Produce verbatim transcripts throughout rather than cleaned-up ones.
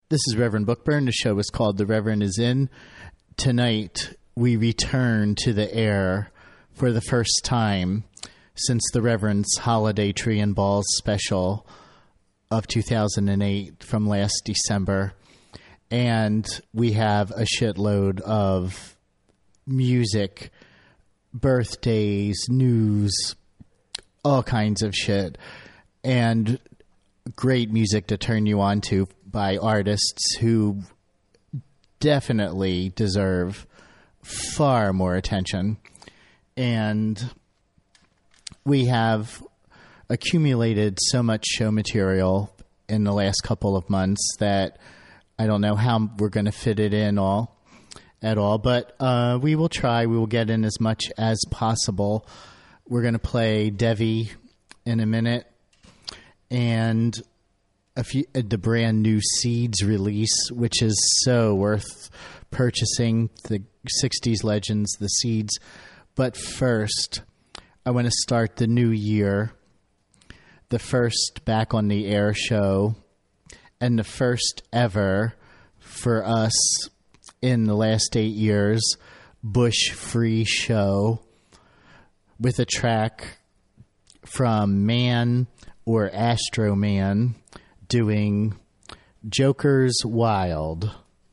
This is Reverend Bookburn. The show is called The Reverend is In. Tonight, we return to the air for the first time since the Reverend's Holiday Tree and Balls special of two thousand eight from last December. And we have a shitload of music, birthdays, news, all kinds of shit, and great music to turn you on to by artists who definitely deserve far more attention. And we have accumulated so much show material in the last couple of months that I don't know how we're going to fit it in all at all, but uh, we will try. We will get in as much as possible. We're going to play Devi in a minute, and a few, uh, the brand new Seeds release, which is so worth purchasing, the sixties legends, the Seeds. But first, I want to start the new year, the first Back on the Air show, and the first ever for us in the last eight years, Bush Free show, with a track from Man or Astro Man doing Joker's Wild.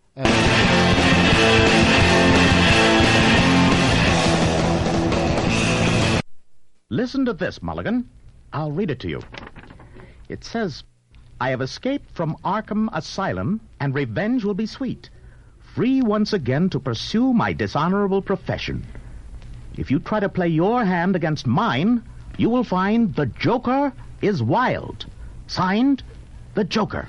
Listen to this, Mulligan. I'll read it to you. It says, I have escaped from Arkham Asylum, and revenge will be sweet. Free once again to pursue my dishonorable profession. If you try to play your hand against mine, you will find the Joker is wild. Signed, the Joker.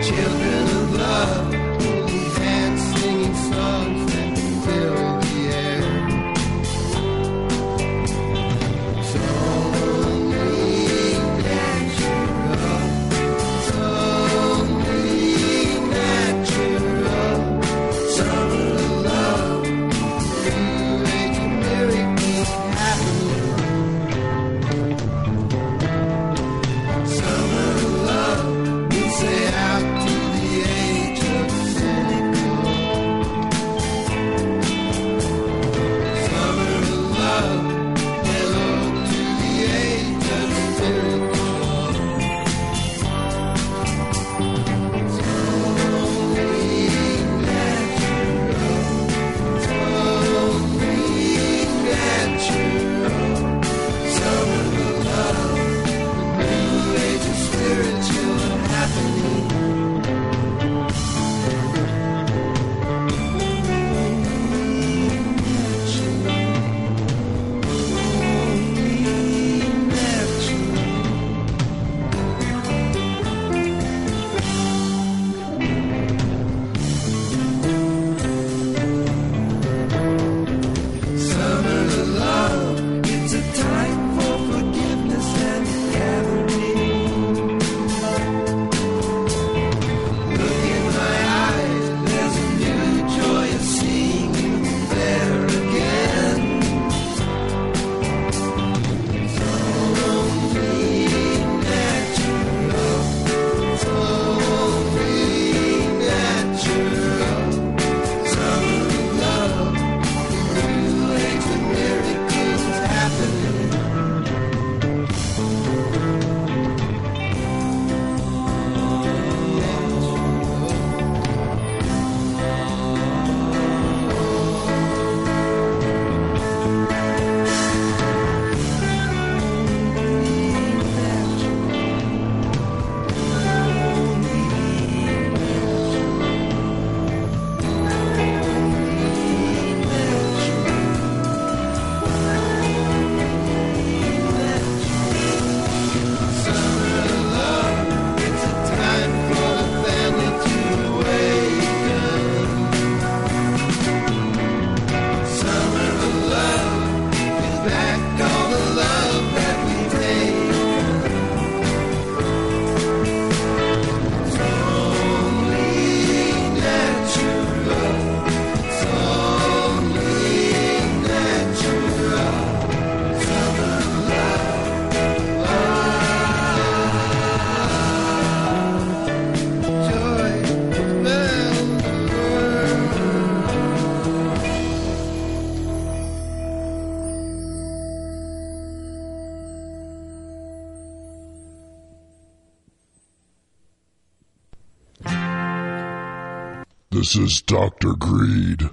This is Doctor Greed,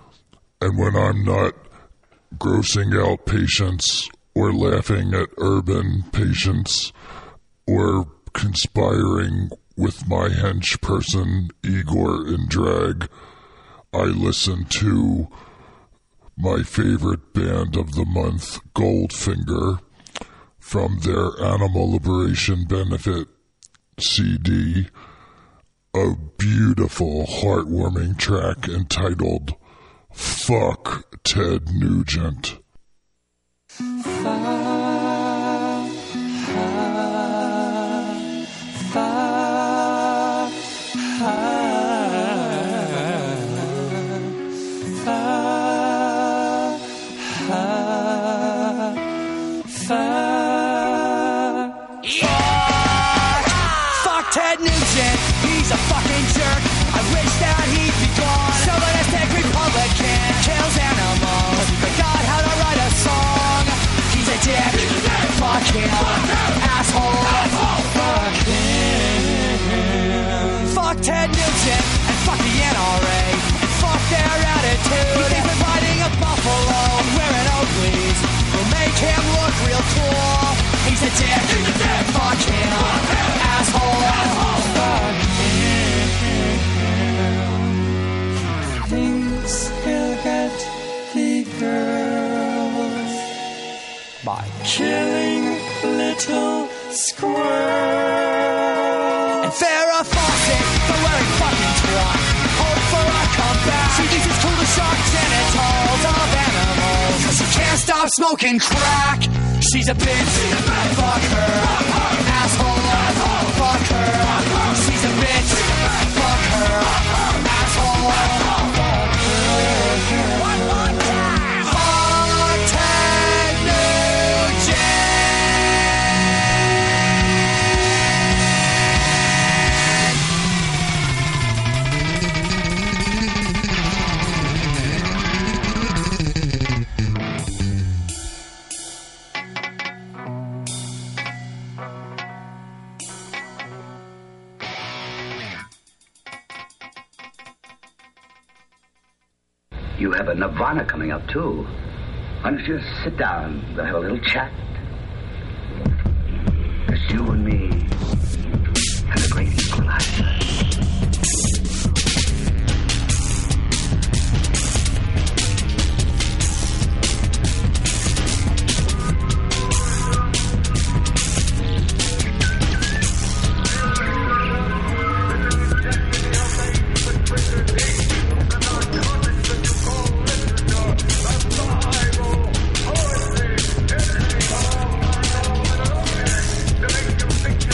and when I'm not grossing out patients or laughing at urban patients or conspiring with my hench person Igor in drag, I listen to my favorite band of the month, Goldfinger, from their Animal Liberation Benefit C D, a beautiful, heartwarming track entitled Fuck Ted Nugent. Ted Nugent, he's a fucking jerk. I wish that he'd be gone. Chauvinistic Republican, kills animals. He forgot how to write a song. He's a dick. Fuck him. Asshole. Fuck him. Fuck Ted Nugent and fuck the N R A and fuck their attitude. He thinks that riding a buffalo and wearing Oakleys will make him look real cool. He's a dick. He's a dick. Fuck him. Asshole. Fuck him. Thinks he'll get the girls by killing little squirrels. And Farrah Fawcett sharp genitals of animals. Cause she can't stop smoking crack. She's a bitch, fuck her. Asshole, fuck her. She's a bitch, fuck her. Asshole, fuck her. One more time. Fuck Ted Nugent. You have a Nirvana coming up, too. Why don't you just sit down? We'll have a little chat. Just you and me and the great equalizer. Think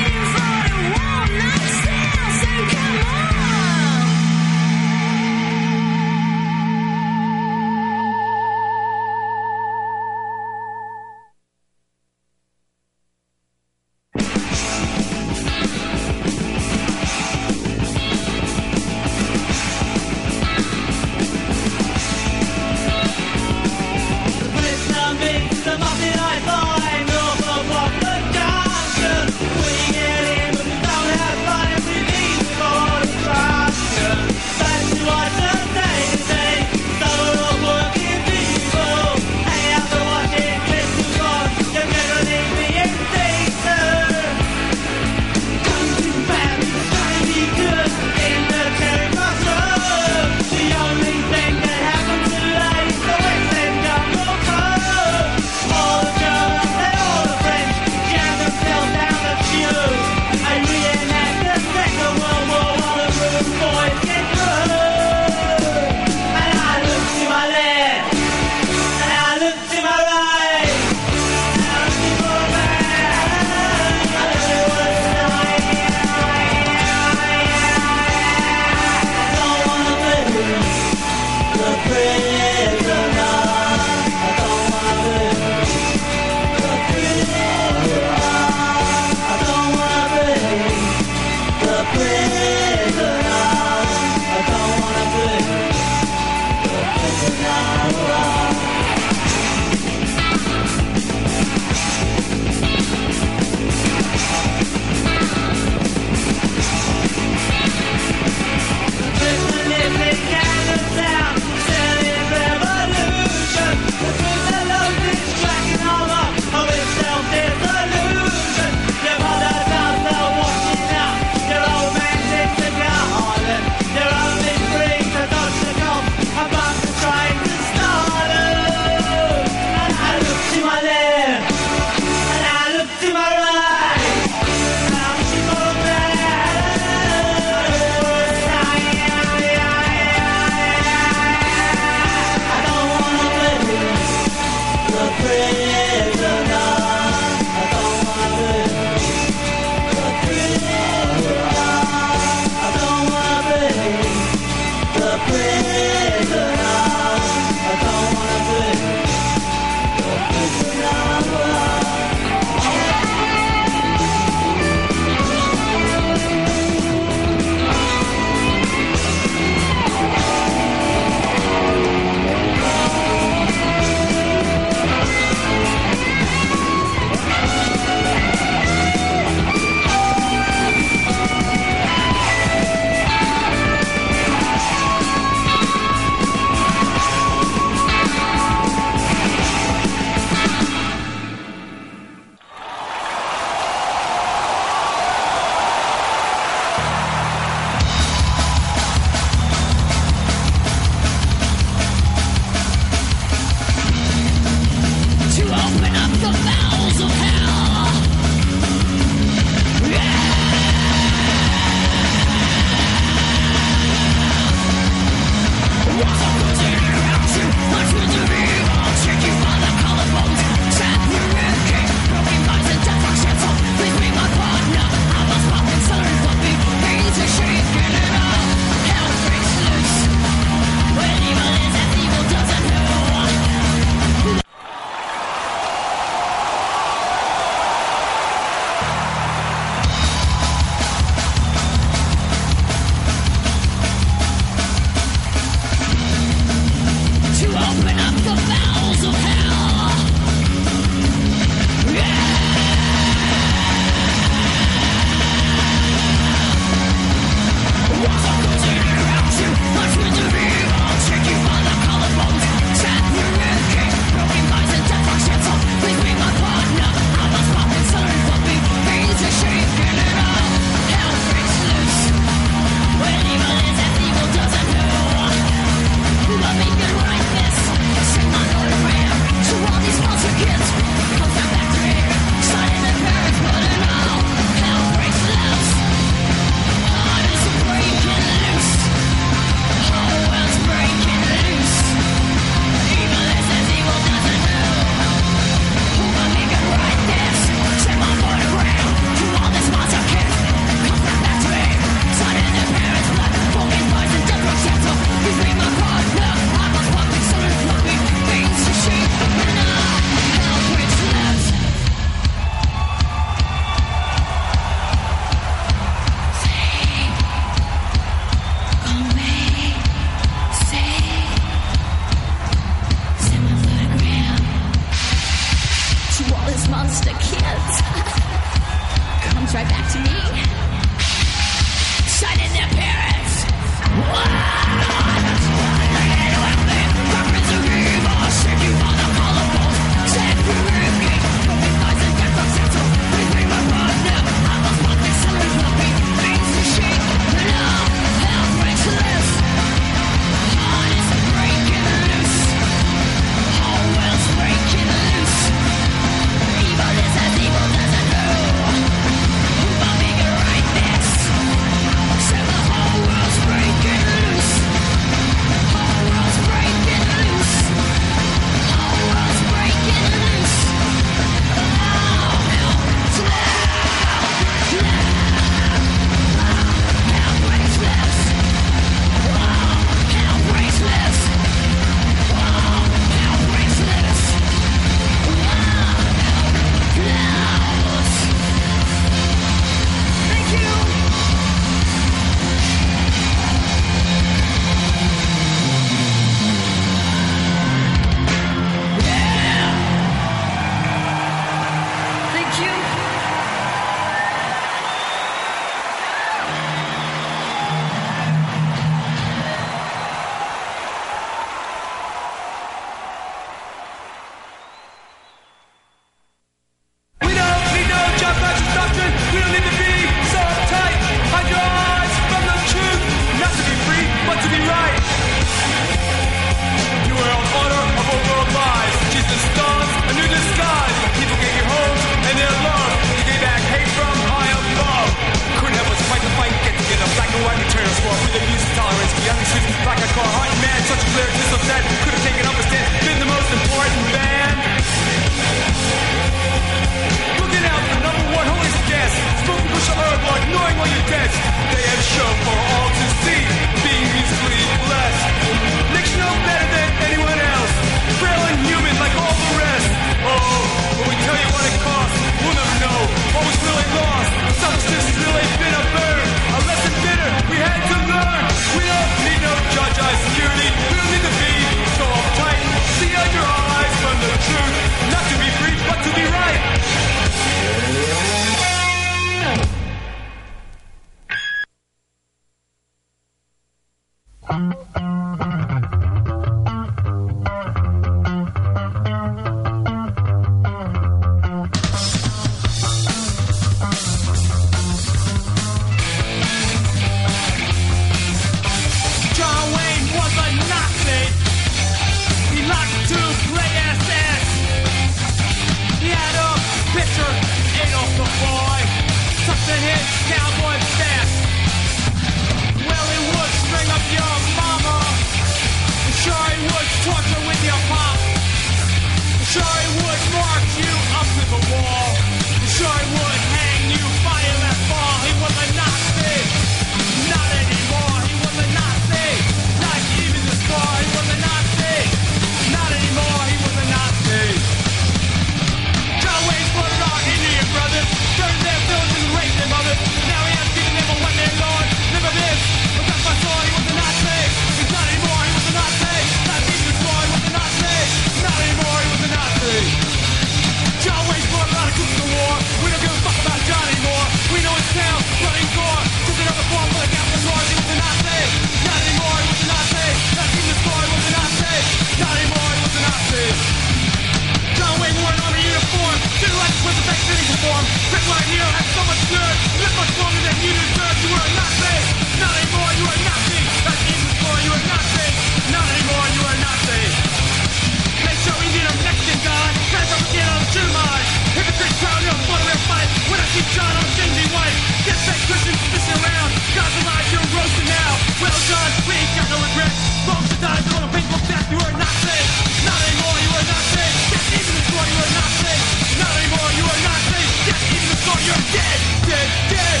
march you up to the wall. Sure would hang you, fire that ball. He was a Nazi, not anymore. He was a Nazi, not even this far. He was a Nazi, not anymore. He was a Nazi. John Wayne slaughtered our Indian brothers, burned their villages and raped their mothers. Now he has given them a one-man lord. Never this, but that's my story. He was a Nazi, he's not anymore. He was a Nazi, not even this far. He was a Nazi, not anymore. He was a Nazi. John Wayne fought a lot of cooks in the war. We don't give a fuck about John anymore. We know his town, running gore. Just another form for the Catholic Wars. He was a Nazi, not anymore. He was a Nazi, not even this far. He was a Nazi, not anymore. He was a Nazi. John Wayne wore an army uniform. Didn't like with the vaccinating reform. Red, white, and yellow had so much good. Lived much longer than you deserved. You were a Nazi, not anymore. You were a Nazi, not even this far. You were a Nazi, not anymore. You were a Nazi. Make sure we need a Mexican God. Guys over here on the true mind. Hypocrite crowd, you're a blood real fight. When I see John, I'm a stingy white. Get fake Christians fishing around. God's alive, you're roasting now. Well, John, we ain't got no regrets. Long to die, on a painful death. You were a Nazi, not anymore. You were a Nazi. Get even the score, you were a Nazi. Not anymore, you were a Nazi. Get even the score, you're dead, dead, dead.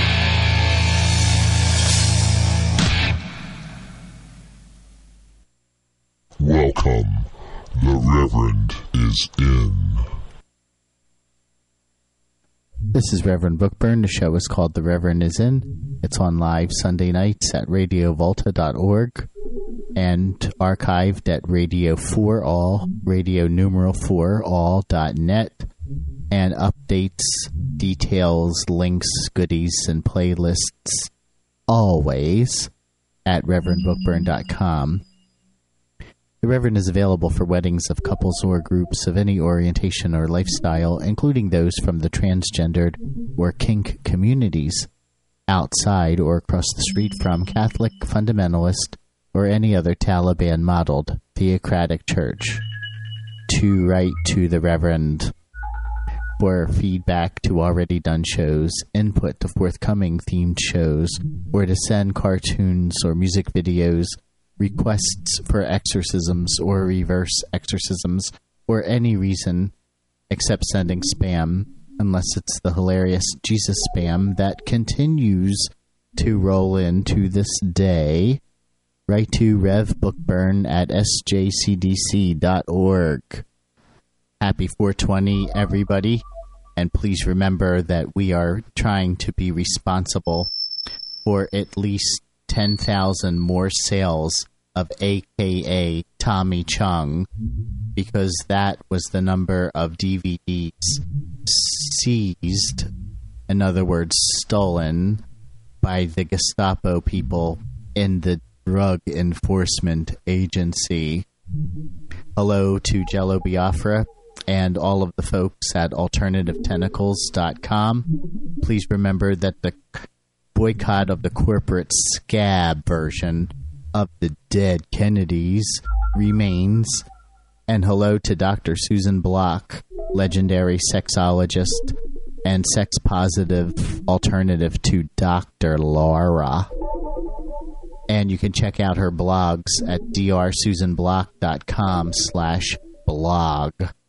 Welcome. The Reverend is in. This is Reverend Bookburn. The show is called The Reverend is In. It's on live Sunday nights at radio volta dot org and archived at Radio four All, radio numeral four all dot net, and updates, details, links, goodies, and playlists always at reverend bookburn dot com. The Reverend is available for weddings of couples or groups of any orientation or lifestyle, including those from the transgendered or kink communities, outside or across the street from Catholic, fundamentalist, or any other Taliban-modeled theocratic church. To write to the Reverend for feedback to already done shows, input to forthcoming themed shows, or to send cartoons or music videos, requests for exorcisms or reverse exorcisms, or any reason except sending spam, unless it's the hilarious Jesus spam that continues to roll in to this day. Write to Rev Bookburn at s j c d c dot org. Happy four twenty, everybody, and please remember that we are trying to be responsible for at least ten thousand more sales of A K A Tommy Chung, because that was the number of D V Ds seized, in other words, stolen, by the Gestapo people in the Drug Enforcement Agency. Hello to Jello Biafra and all of the folks at alternative tentacles dot com. Please remember that the boycott of the corporate scab version of the dead Kennedys remains. And hello to Doctor Susan Block, legendary sexologist and sex-positive alternative to Doctor Laura. And you can check out her blogs at d r susan block dot com slash blog.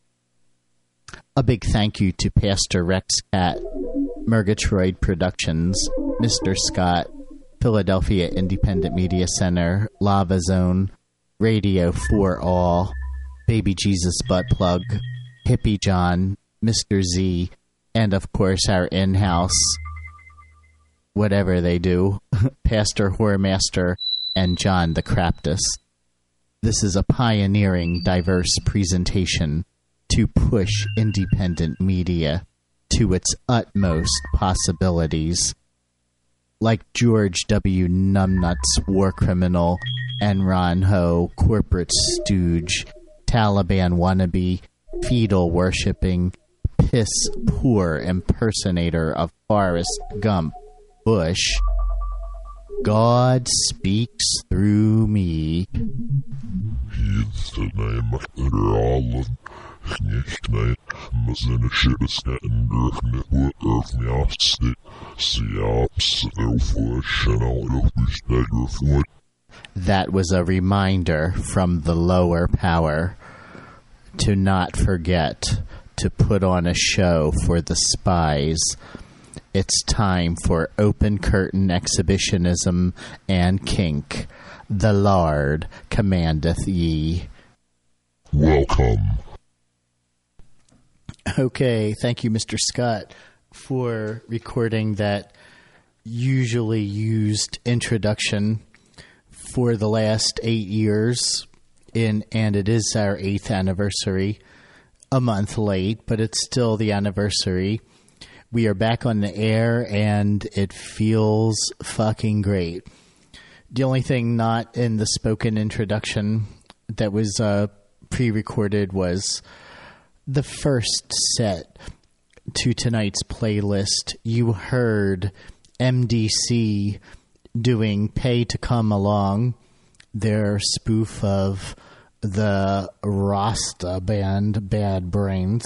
A big thank you to Pastor Rex Cat, Murgatroyd Productions, Mister Scott, Philadelphia Independent Media Center, Lava Zone, Radio four All, Baby Jesus Butt Plug, Hippie John, Mister Z, and of course our in-house, whatever they do, Pastor Whoremaster and John the Craptus. This is a pioneering, diverse presentation to push independent media to its utmost possibilities. Like George W. Numbnuts, war criminal, Enron Ho, corporate stooge, Taliban wannabe, fetal-worshipping, piss-poor impersonator of Forrest Gump, Bush, God speaks through me. That was a reminder from the lower power to not forget to put on a show for the spies. It's time for open curtain exhibitionism and kink. The Lord commandeth ye. Welcome. Okay, thank you, Mister Scott, for recording that usually used introduction for the last eight years, in, and it is our eighth anniversary, a month late, but it's still the anniversary. We are back on the air, and it feels fucking great. The only thing not in the spoken introduction that was uh, pre-recorded was the first set to tonight's playlist. You heard M D C doing Pay to Come Along, their spoof of the Rasta band Bad Brains.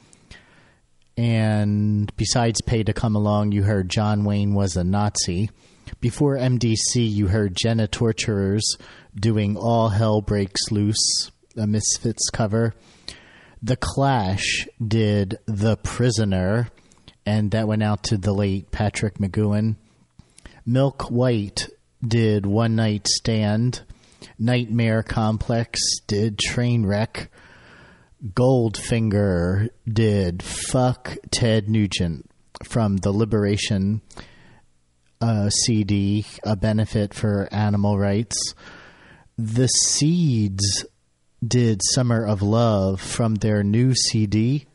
And besides Pay to Come Along, you heard John Wayne Was a Nazi. Before M D C, you heard Jenna Torturers doing All Hell Breaks Loose, a Misfits cover. The Clash did The Prisoner, and that went out to the late Patrick McGowan. Milk White did One Night Stand. Nightmare Complex did Trainwreck. Goldfinger did Fuck Ted Nugent from the Liberation uh, C D, a benefit for animal rights. The Seeds did Summer of Love from their new C D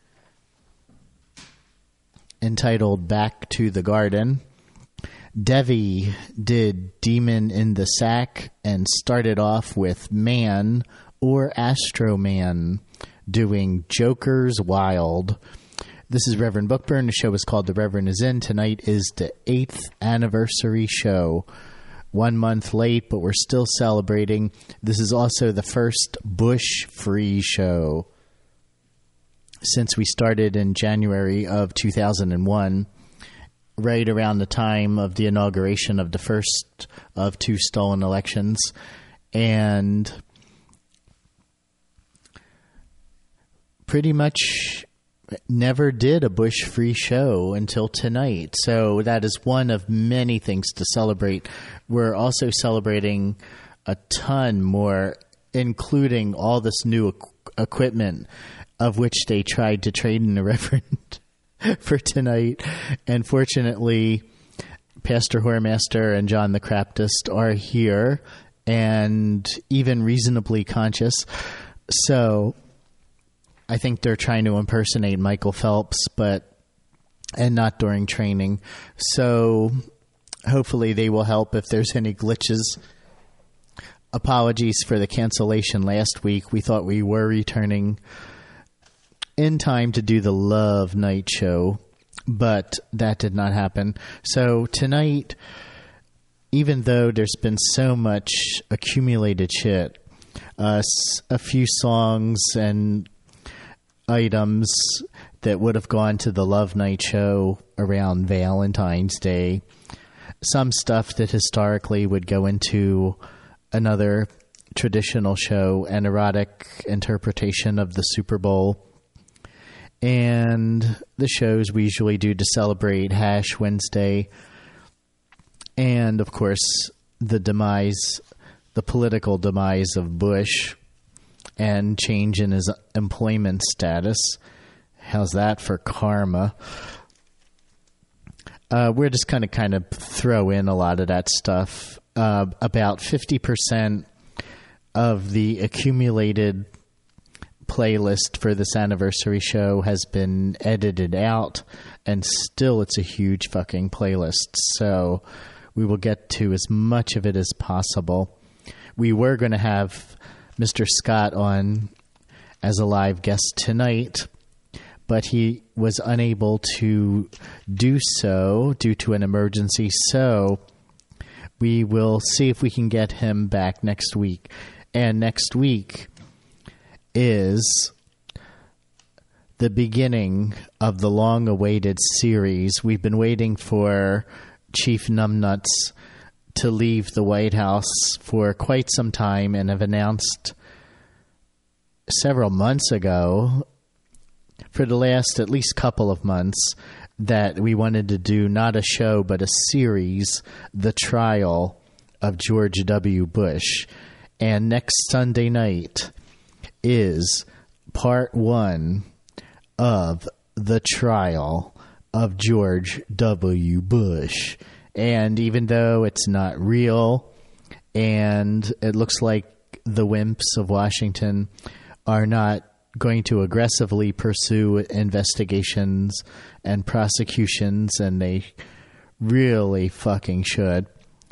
entitled Back to the Garden. Devi did Demon in the Sack and started off with Man or Astro Man doing Joker's Wild. This is Reverend Bookburn. The show is called The Reverend Is In. Tonight is the eighth anniversary show. One month late, but we're still celebrating. This is also the first Bush-free show since we started in January of two thousand one, right around the time of the inauguration of the first of two stolen elections. And pretty much never did a Bush-free show until tonight. So that is one of many things to celebrate. We're also celebrating a ton more, including all this new equ- equipment of which they tried to trade in the Reverend for tonight. And fortunately, Pastor Whoremaster and John the Craptist are here and even reasonably conscious. So I think they're trying to impersonate Michael Phelps, but and not during training. So hopefully they will help if there's any glitches. Apologies for the cancellation last week. We thought we were returning in time to do the Love Night show, but that did not happen. So tonight, even though there's been so much accumulated shit, uh, a few songs and items that would have gone to the Love Night show around Valentine's Day, some stuff that historically would go into another traditional show, an erotic interpretation of the Super Bowl, and the shows we usually do to celebrate Hash Wednesday, and of course the demise, the political demise of Bush and change in his employment status. How's that for karma? Uh, we're just going to kind of throw in a lot of that stuff. Uh, about fifty percent of the accumulated playlist for this anniversary show has been edited out, and still it's a huge fucking playlist. So we will get to as much of it as possible. We were going to have Mister Scott on as a live guest tonight, but he was unable to do so due to an emergency. So we will see if we can get him back next week. And next week is the beginning of the long-awaited series. We've been waiting for Chief Numbnuts to leave the White House for quite some time and have announced several months ago for the last at least couple of months that we wanted to do not a show but a series, The Trial of George W. Bush. And next Sunday night is part one of The Trial of George W. Bush. And even though it's not real and it looks like the wimps of Washington are not going to aggressively pursue investigations and prosecutions, and they really fucking should,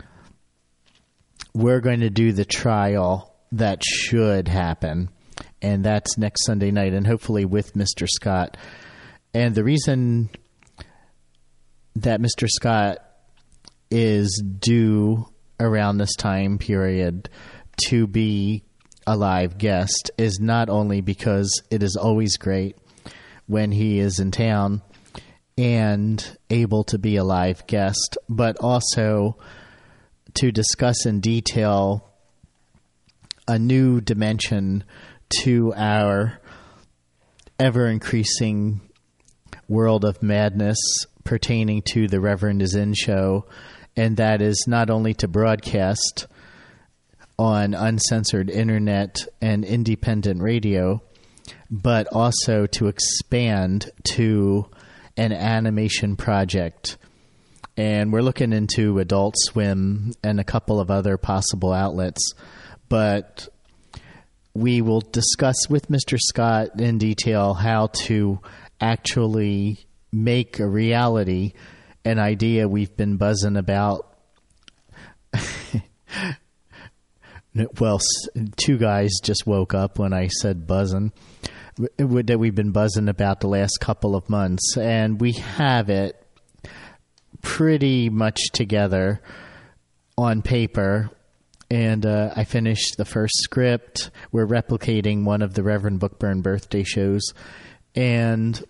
we're going to do the trial that should happen, and that's next Sunday night, and hopefully with Mister Scott. And the reason that Mister Scott is due around this time period to be a live guest is not only because it is always great when he is in town and able to be a live guest, but also to discuss in detail a new dimension to our ever-increasing world of madness pertaining to the Reverend Zinn Show, and that is not only to broadcast on uncensored internet and independent radio, but also to expand to an animation project. And we're looking into Adult Swim and a couple of other possible outlets, but we will discuss with Mister Scott in detail how to actually make a reality an idea we've been buzzing about. Well, two guys just woke up when I said buzzing, that we've been buzzing about the last couple of months, and we have it pretty much together on paper. And uh, I finished the first script. We're replicating one of the Reverend Bookburn birthday shows and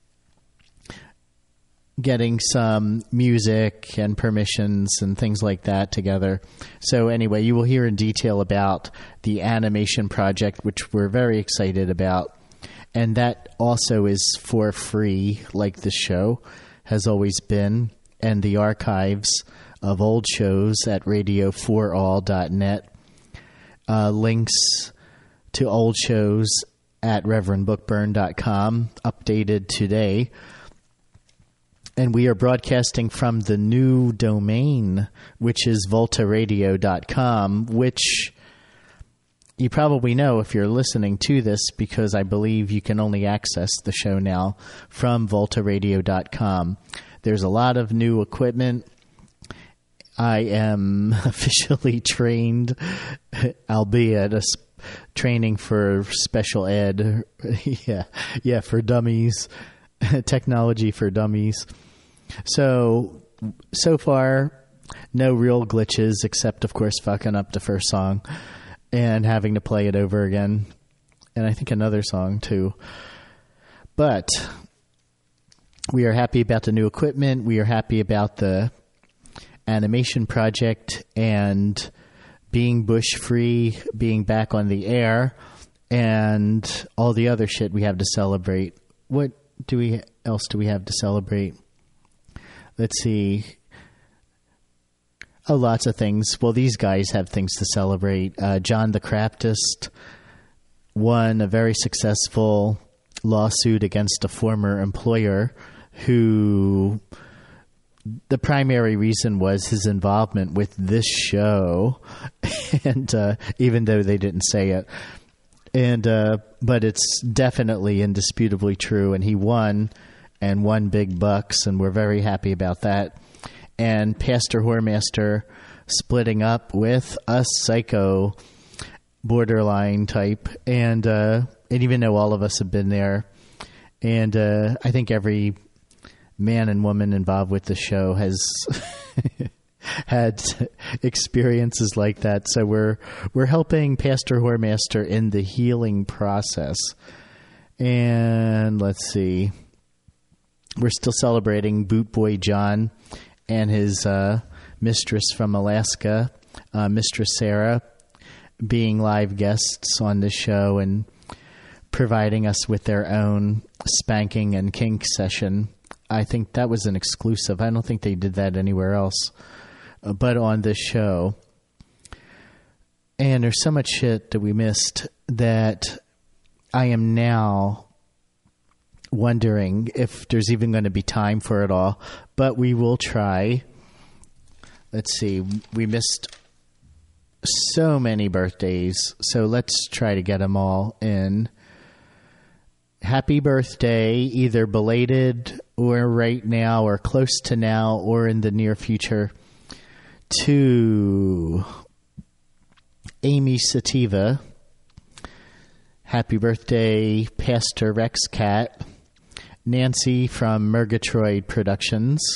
getting some music and permissions and things like that together. So anyway, you will hear in detail about the animation project, which we're very excited about. And that also is for free, like the show has always been. And the archives of old shows at radio for all dot net. Uh, links to old shows at reverend bookburn dot com, updated today. And we are broadcasting from the new domain, which is volta radio dot com, which you probably know if you're listening to this, because I believe you can only access the show now from volta radio dot com. There's a lot of new equipment. I am officially trained, albeit a sp- training for special ed. yeah, yeah, for dummies, technology for dummies. So, so far, no real glitches, except, of course, fucking up the first song and having to play it over again. And I think another song, too. But we are happy about the new equipment. We are happy about the animation project and being Bush-free, being back on the air, and all the other shit we have to celebrate. What do we else do we have to celebrate? Let's see. Oh, lots of things. Well, these guys have things to celebrate. Uh, John the Craftist won a very successful lawsuit against a former employer who the primary reason was his involvement with this show. and uh, even though they didn't say it. And uh, but it's definitely indisputably true, and he won and won big bucks, and we're very happy about that. And Pastor Whoremaster splitting up with a psycho borderline type, and uh, and even though all of us have been there, and uh, I think every man and woman involved with the show has had experiences like that. So we're we're helping Pastor Whoremaster in the healing process. And let's see, we're still celebrating Boot Boy John and his uh, mistress from Alaska, uh, Mistress Sarah, being live guests on this show and providing us with their own spanking and kink session. I think that was an exclusive. I don't think they did that anywhere else, uh, but on this show. And there's so much shit that we missed that I am now wondering if there's even going to be time for it all, but we will try. Let's see. We missed so many birthdays, so let's try to get them all in. Happy birthday, either belated or right now or close to now or in the near future, to Amy Sativa. Happy birthday, Pastor Rex Cat. Nancy from Murgatroyd Productions.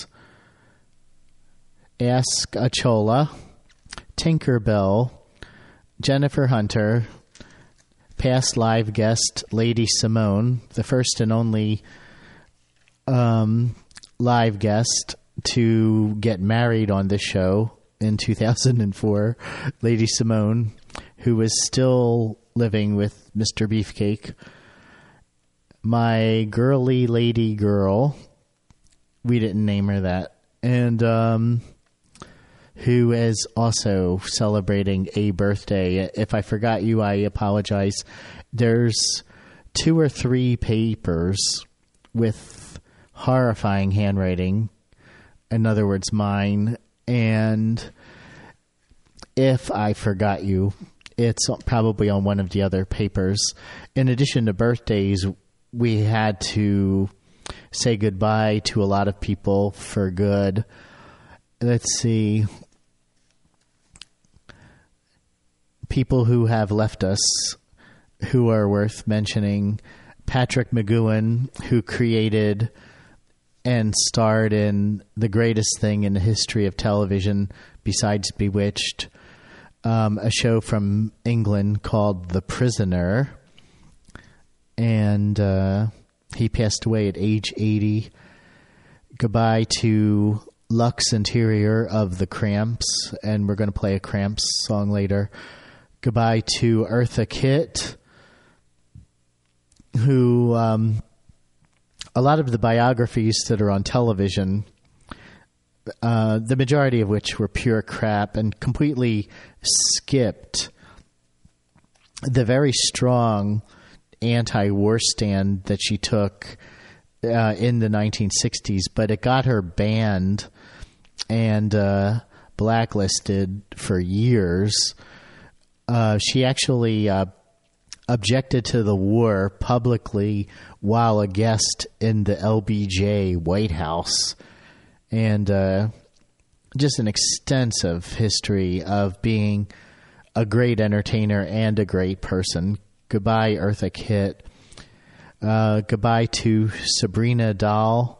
Ask Achola. Tinkerbell. Jennifer Hunter. Past live guest Lady Simone, the first and only um, live guest to get married on this show in two thousand four. Lady Simone, who was still living with Mister Beefcake. My girly lady girl, we didn't name her that, and um, who is also celebrating a birthday. If I forgot you, I apologize. There's two or three papers with horrifying handwriting, in other words, mine, and if I forgot you, it's probably on one of the other papers. In addition to birthdays, we had to say goodbye to a lot of people for good. Let's see. People who have left us who are worth mentioning. Patrick McGowan, who created and starred in the greatest thing in the history of television besides Bewitched, um, a show from England called The Prisoner. And uh, he passed away at age eighty. Goodbye to Lux Interior of the Cramps, and we're going to play a Cramps song later. Goodbye to Eartha Kitt, who um, a lot of the biographies that are on television, uh, the majority of which were pure crap and completely skipped the very strong anti-war stand that she took uh, in the nineteen sixties, but it got her banned and uh, blacklisted for years. Uh, she actually uh, objected to the war publicly while a guest in the L B J White House. And uh, just an extensive history of being a great entertainer and a great person. Goodbye, Eartha Kitt. Uh, goodbye to Sabrina Dahl.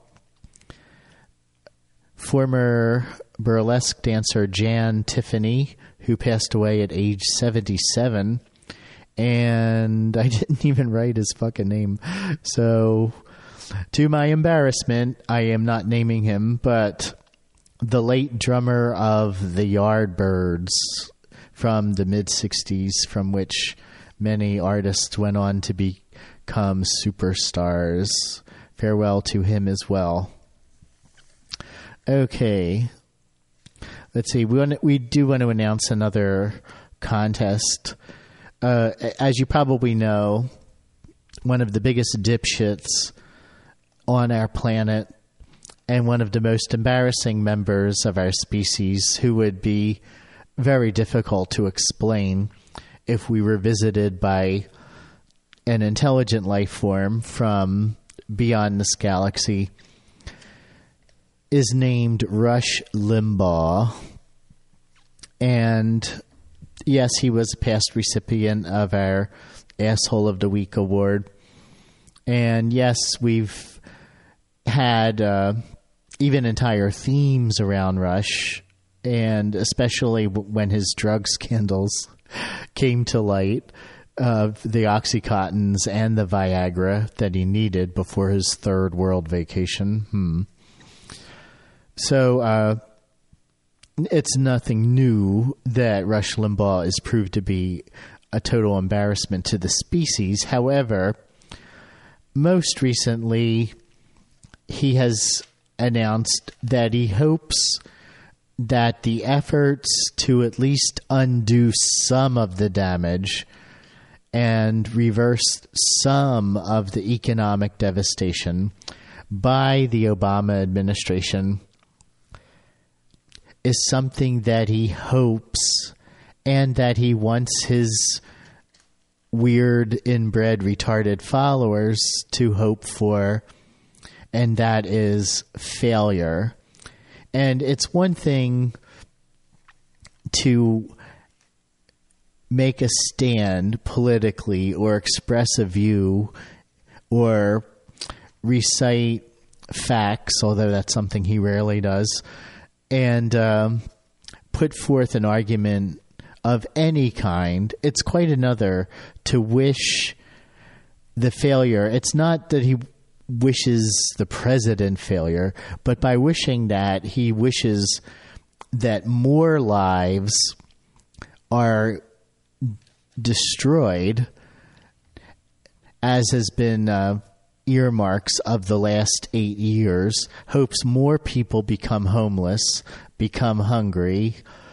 Former burlesque dancer Jan Tiffany, who passed away at age seventy-seven. And I didn't even write his fucking name. So, to my embarrassment, I am not naming him, but the late drummer of the Yardbirds from the mid-sixties, from which many artists went on to become superstars. Farewell to him as well. Okay. Let's see. We want to, we do want to announce another contest. Uh, as you probably know, one of the biggest dipshits on our planet and one of the most embarrassing members of our species, who would be very difficult to explain if we were visited by an intelligent life form from beyond this galaxy, is named Rush Limbaugh. And yes, he was a past recipient of our Asshole of the Week award. And yes, we've had uh, even entire themes around Rush, and especially w- when his drug scandals came to light, uh, the Oxycontins and the Viagra that he needed before his third world vacation. Hmm. So, uh, it's nothing new that Rush Limbaugh is proved to be a total embarrassment to the species. However, most recently, he has announced that he hopes that the efforts to at least undo some of the damage and reverse some of the economic devastation by the Obama administration is something that he hopes and that he wants his weird, inbred, retarded followers to hope for, and that is failure. And it's one thing to make a stand politically or express a view or recite facts, although that's something he rarely does, and um, put forth an argument of any kind. It's quite another to wish the failure. It's not that he wishes the president failure, but by wishing that, he wishes that more lives are destroyed, as has been uh, earmarks of the last eight years, hopes more people become homeless, become hungry,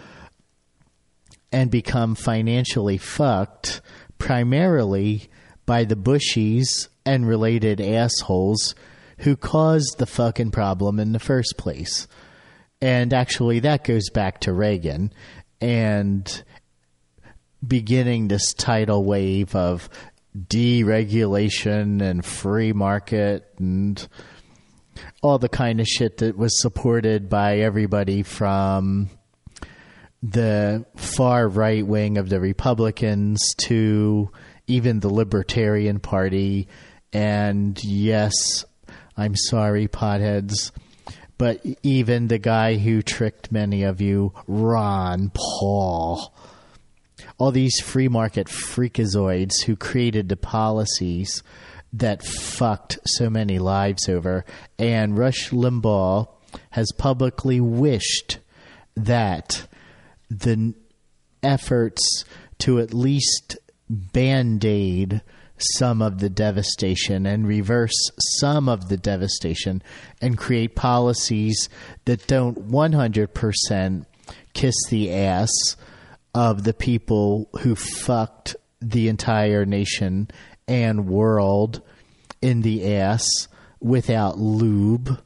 and become financially fucked, primarily by the Bushies and related assholes who caused the fucking problem in the first place. And actually, that goes back to Reagan and beginning this tidal wave of deregulation and free market and all the kind of shit that was supported by everybody from the far right wing of the Republicans to even the Libertarian Party. And yes, I'm sorry, potheads, but even the guy who tricked many of you, Ron Paul. All these free market freakazoids who created the policies that fucked so many lives over. And Rush Limbaugh has publicly wished that the efforts to at least band-aid some of the devastation and reverse some of the devastation and create policies that don't one hundred percent kiss the ass of the people who fucked the entire nation and world in the ass without lube,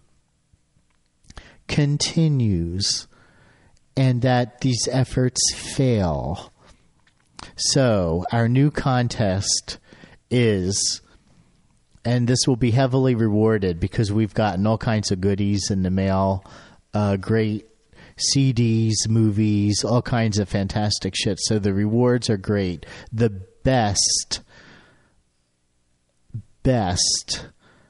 continues, and that these efforts fail. So our new contest is, and this will be heavily rewarded because we've gotten all kinds of goodies in the mail, uh, great C Ds, movies, all kinds of fantastic shit. So the rewards are great. The best, best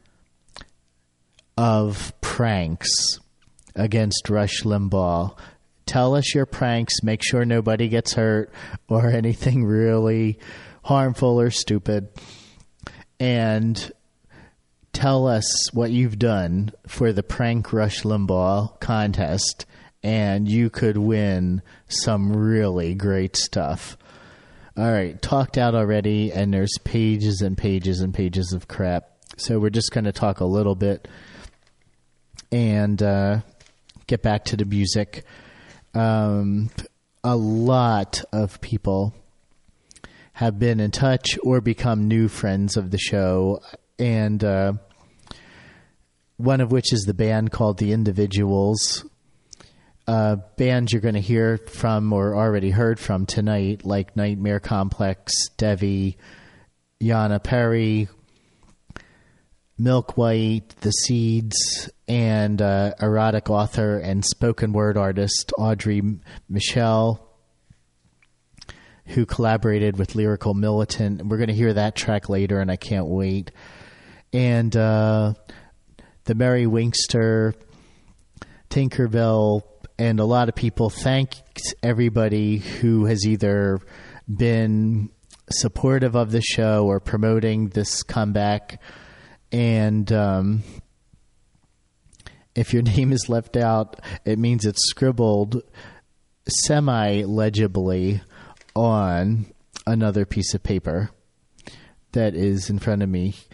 of pranks against Rush Limbaugh. Tell us your pranks. Make sure nobody gets hurt or anything really harmful or stupid. And tell us what you've done for the Prank Rush Limbaugh contest, and you could win some really great stuff. All right, talked out already, and there's pages and pages and pages of crap. So we're just going to talk a little bit and uh, get back to the music. Um, a lot of people have been in touch or become new friends of the show, and uh, one of which is the band called The Individuals. Uh, bands you're going to hear from or already heard from tonight, like Nightmare Complex, Devi, Yana Perry, Milk White, The Seeds, and uh, erotic author and spoken word artist Audrey Michelle, who collaborated with Lyrical Militant. We're going to hear that track later, and I can't wait. And uh, the Merry Winkster, Tinkerbell, and a lot of people. Thanks everybody who has either been supportive of the show or promoting this comeback. And um, if your name is left out, it means it's scribbled semi-legibly on another piece of paper that is in front of me.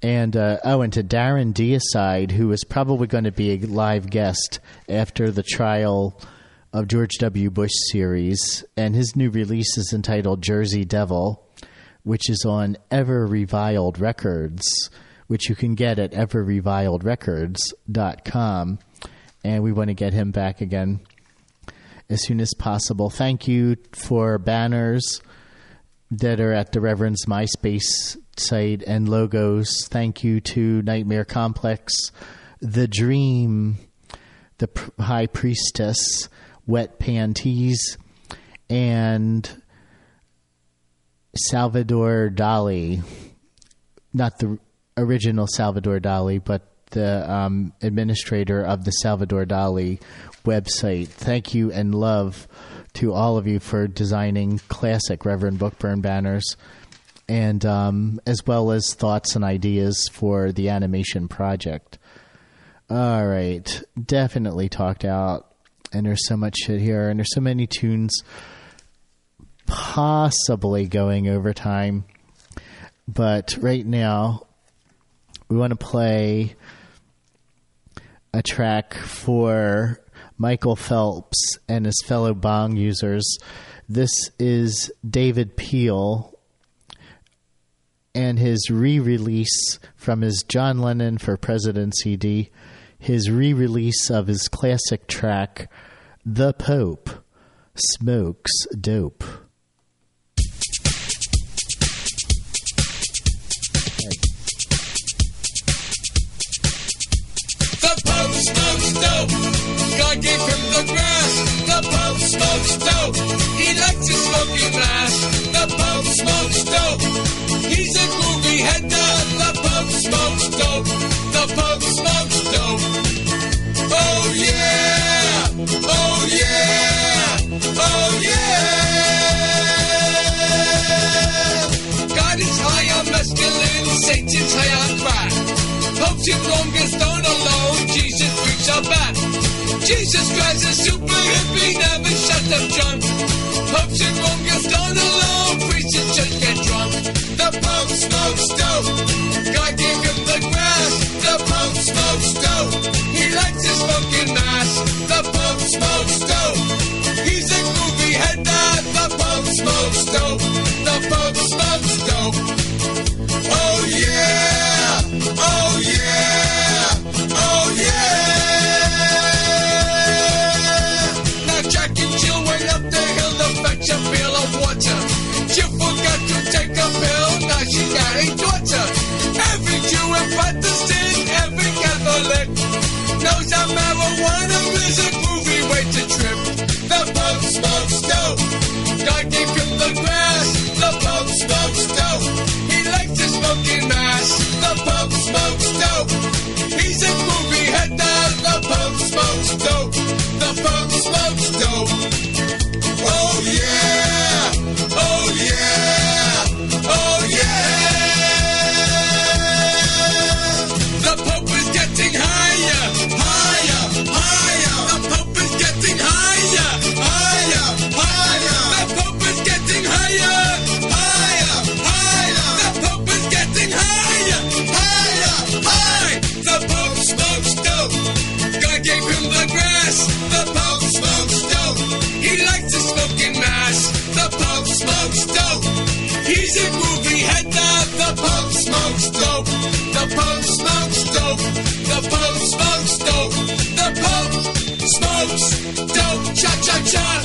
And, uh, oh, and to Darren Deicide, who is probably going to be a live guest after the trial of George W. Bush series. And his new release is entitled Jersey Devil, which is on Ever Reviled Records, which you can get at ever reviled records dot com. And we want to get him back again as soon as possible. Thank you for banners that are at the Reverend's MySpace site and logos. Thank you to Nightmare Complex, The Dream, The P- High Priestess, Wet Panties, and Salvador Dali. Not the original Salvador Dali, but the um, administrator of the Salvador Dali website. Thank you and love to all of you for designing classic Reverend Bookburn banners, and um, as well as thoughts and ideas for the animation project. All right. Definitely talked out, and there's so much shit here, and there's so many tunes possibly going over time. But right now, we want to play a track for Michael Phelps and his fellow bong users. This is David Peel and his re-release from his John Lennon for President C D, his re-release of his classic track, The Pope Smokes Dope. The Pope smokes dope. God gave him the grass. The Pope smokes dope. He likes his smoking glass. The Pope smokes dope. He's a groovy header. The Pope smokes dope. The Pope smokes dope. Oh yeah. Oh yeah. Oh yeah. God is high on mescaline. Satan's high on crack. Popes and Romans don't alone. Jesus freaks are back. Jesus Christ is super hippie, never shut up drunk. Popes and Romans don't alone. Priests and church get drunk. The Pope smokes dope. God gave him the grass. The Pope smokes dope. He likes his smoking mass. The Pope smokes dope. He's a groovy header. The Pope smokes dope. The Pope smokes dope. Oh yeah. Oh yeah. Oh yeah. Now Jack and Jill went up the hill to fetch a pail of water. Jill forgot to take a pill. Now she got a daughter. Every Jew in Protestant, every Catholic knows that marijuana is a groovy way to trip. The Pope smokes dope. God gave him the grass. The Pope smokes dope. He likes his smoking mass. The Pope smokes dope. He's a groovy header. The Pope smokes dope. The Pope smokes dope. Oh yeah. Oh yeah. Oh yeah. The Pope is getting higher. Higher. Higher. The Pope is getting higher. Higher. Higher. The Pope is getting higher. Higher. Higher. The Pope is getting higher. Higher. High. The Pope smokes dope. God gave him the grass. The Pope smokes dope. He likes his smoking mass. The Pope smokes dope. He's a groovy header. The Pope smokes dope. The Pope smokes dope. The Pope smokes dope. The Pope smokes dope. Cha cha cha.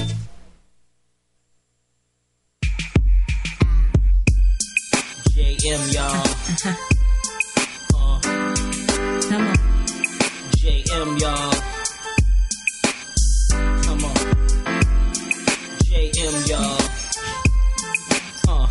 J M, y'all. Uh, Come on. J M, y'all. Come on. J M, y'all. Uh.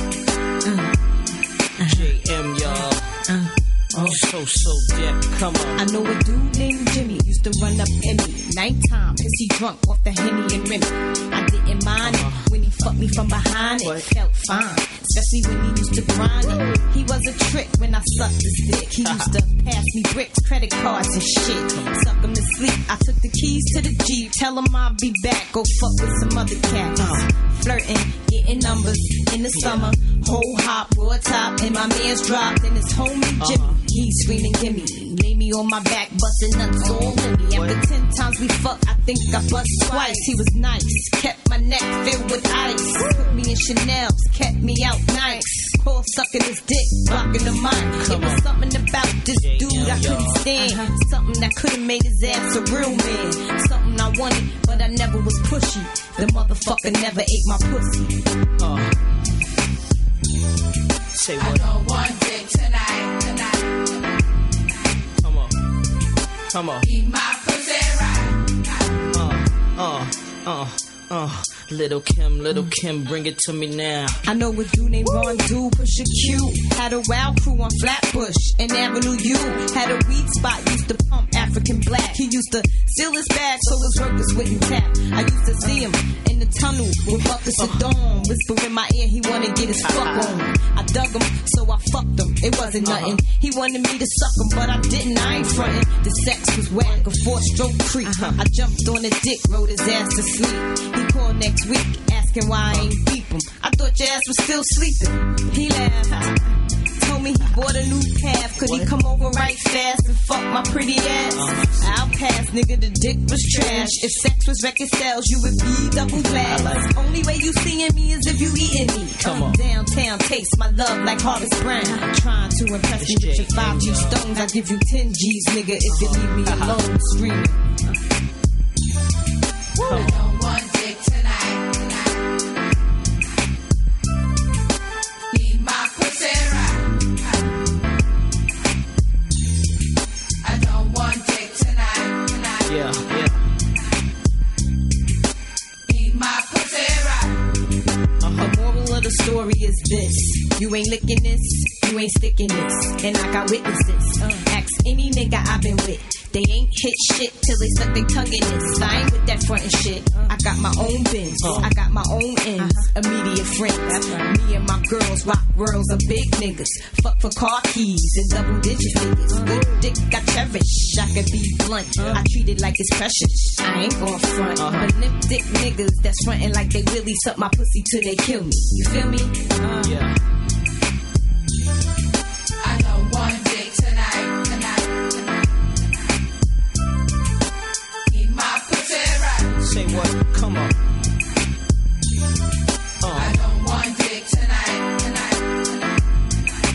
J M, y'all. Uh, Oh, so, so deaf. Come on. I know a dude named Jimmy used to run up in me. Nighttime, cause he drunk off the Henny and Remy. I didn't mind it when he fucked me from behind. It felt fine, especially when he used to grind it. He was a trick when I sucked his dick. He used to pass me bricks, credit cards and shit. Suck him to sleep. I took the keys to the Jeep. Tell him I'll be back. Go fuck with some other cats. Flirting, getting numbers in the summer. Whole hop, raw top, and my man's dropped, and his homie Jimmy. Uh-huh. He's screaming, gimme. Lay me on my back, busting nuts all in me. After ten times we fucked, I think I bust twice. He was nice, kept my neck filled with ice. Put me in Chanel's, kept me out nice. Call sucking his dick, blocking the mic. It was something about this dude I couldn't stand. Uh-huh. Something that could have made his ass a real man. Something I wanted, but I never was pushy. The motherfucker never ate my pussy. Uh. Say what? I know one dick tonight, tonight, tonight. Come on. Come on. Eat my pussy right. Uh, uh, uh, uh. Little Kim, Little Kim, bring it to me now. I know a dude named Ron Do, Pusha Q. Had a wild crew on Flatbush and Avenue U. Had a weed spot, used to pump African black. He used to steal his bag so his workers wouldn't tap. I used to see him in the tunnel with buckets of dawn. Whisper in my ear, he wanna get his fuck on. I dug him, so I fucked him. It wasn't nothing. He wanted me to suck him, but I didn't. I ain't frontin'. The sex was whack, a four-stroke creep. I jumped on the dick, rode his ass to sleep. He called next week, asking why I ain't beep him. I thought your ass was still sleeping. He laughed. Told me he bought a new calf. Could he come over right fast and fuck my pretty ass? Uh-huh. I'll pass, nigga, the dick was trash. If sex was record sales, you would be double glass. Like only way you seeing me is if you eating me. Come on. Downtown, taste my love like Harvest Brown. Trying to impress me with your five G stones. I give you ten G's, nigga, if you leave me alone screaming. I know one dick tonight, tonight. Eat my pussy right. I know one dick tonight, tonight. Yeah, yeah. Eat my pussy right. The moral of the story is this: you ain't licking this, you ain't sticking this, and I got witnesses. Uh. Ask any nigga I've been with. They ain't hit shit till they suck their tongue in this. I ain't with that front and shit. I got my own bins. Uh. I got my own ends. Uh-huh. Immediate friends. That's right. Me and my girls rock worlds of big niggas. Fuck for car keys and double digit figures. Uh. Good dick I cherish. I can be blunt. Uh. I treat it like it's precious. I ain't gon' front. Uh-huh. But limp dick niggas that's frontin' like they really suck my pussy till they kill me. You feel me? Uh. Yeah. I know one dick tonight, tonight. Say what? Come on. Uh. I don't want dick tonight, tonight, tonight.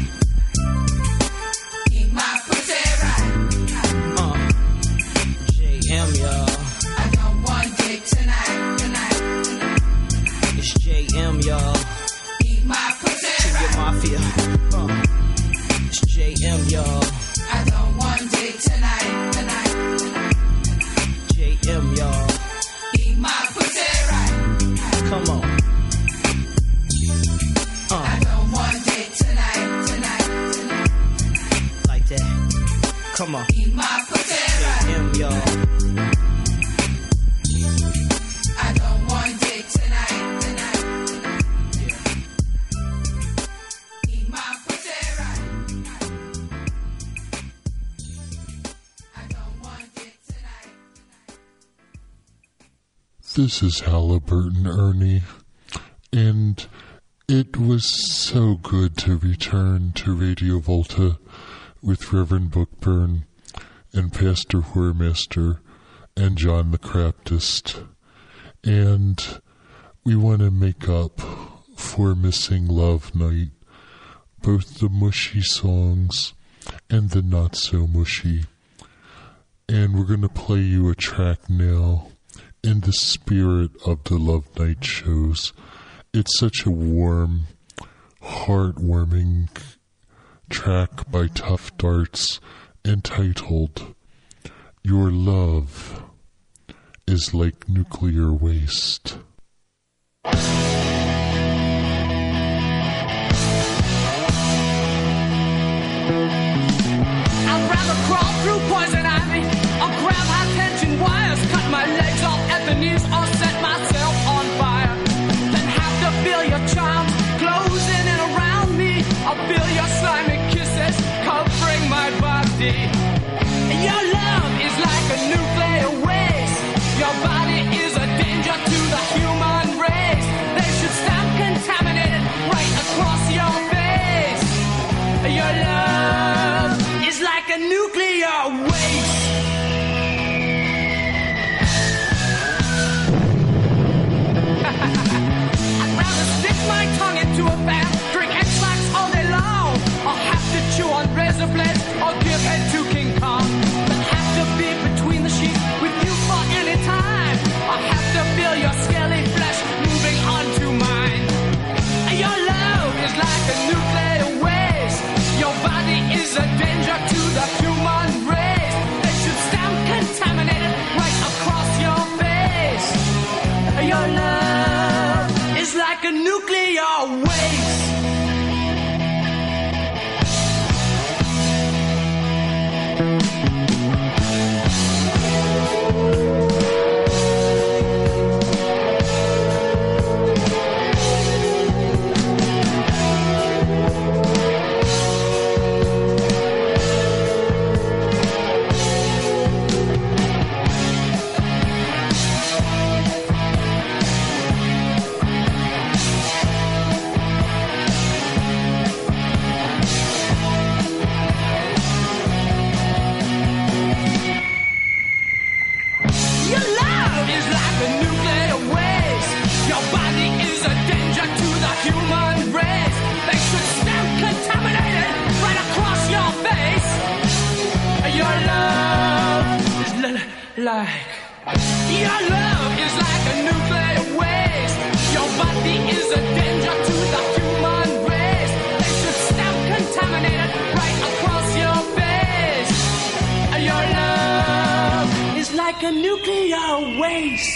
Eat my pussy right. Uh. J M, y'all. I don't want dick tonight, tonight, tonight. It's J M, y'all. Eat my pussy right. Your mafia. Uh. It's J M, y'all. I don't want dick tonight, tonight, tonight. J M, y'all. My pussy right. Come on. Uh. I don't want dick tonight, tonight, tonight. Like that. Come on. Eat my pussy right. J M, y'all. I don't want dick tonight, tonight, tonight. Yeah. Eat my pussy right. I don't want dick tonight. This is Halliburton Ernie, and it was so good to return to Radio Volta with Reverend Bookburn and Pastor Whoremaster and John the Craptist. And we want to make up for missing Love Night, both the mushy songs and the not so mushy. And we're going to play you a track now in the spirit of the Love Night shows. It's such a warm, heartwarming track by Tough Darts entitled Your Love is Like Nuclear Waste. I'd rather crawl through poison ivy or grab high tension wires, cut my legs off at the knees or set myself on fire than have to feel your charms closing in around me or feel your slimy kisses covering my body. Your love is like a nuclear waste. Your body is a danger to the human race. They should stop contaminated right across your face. like your love is like a nuclear waste. Your body is a danger to the human race. They should stamp contaminated right across your face. Your love is like a nuclear waste.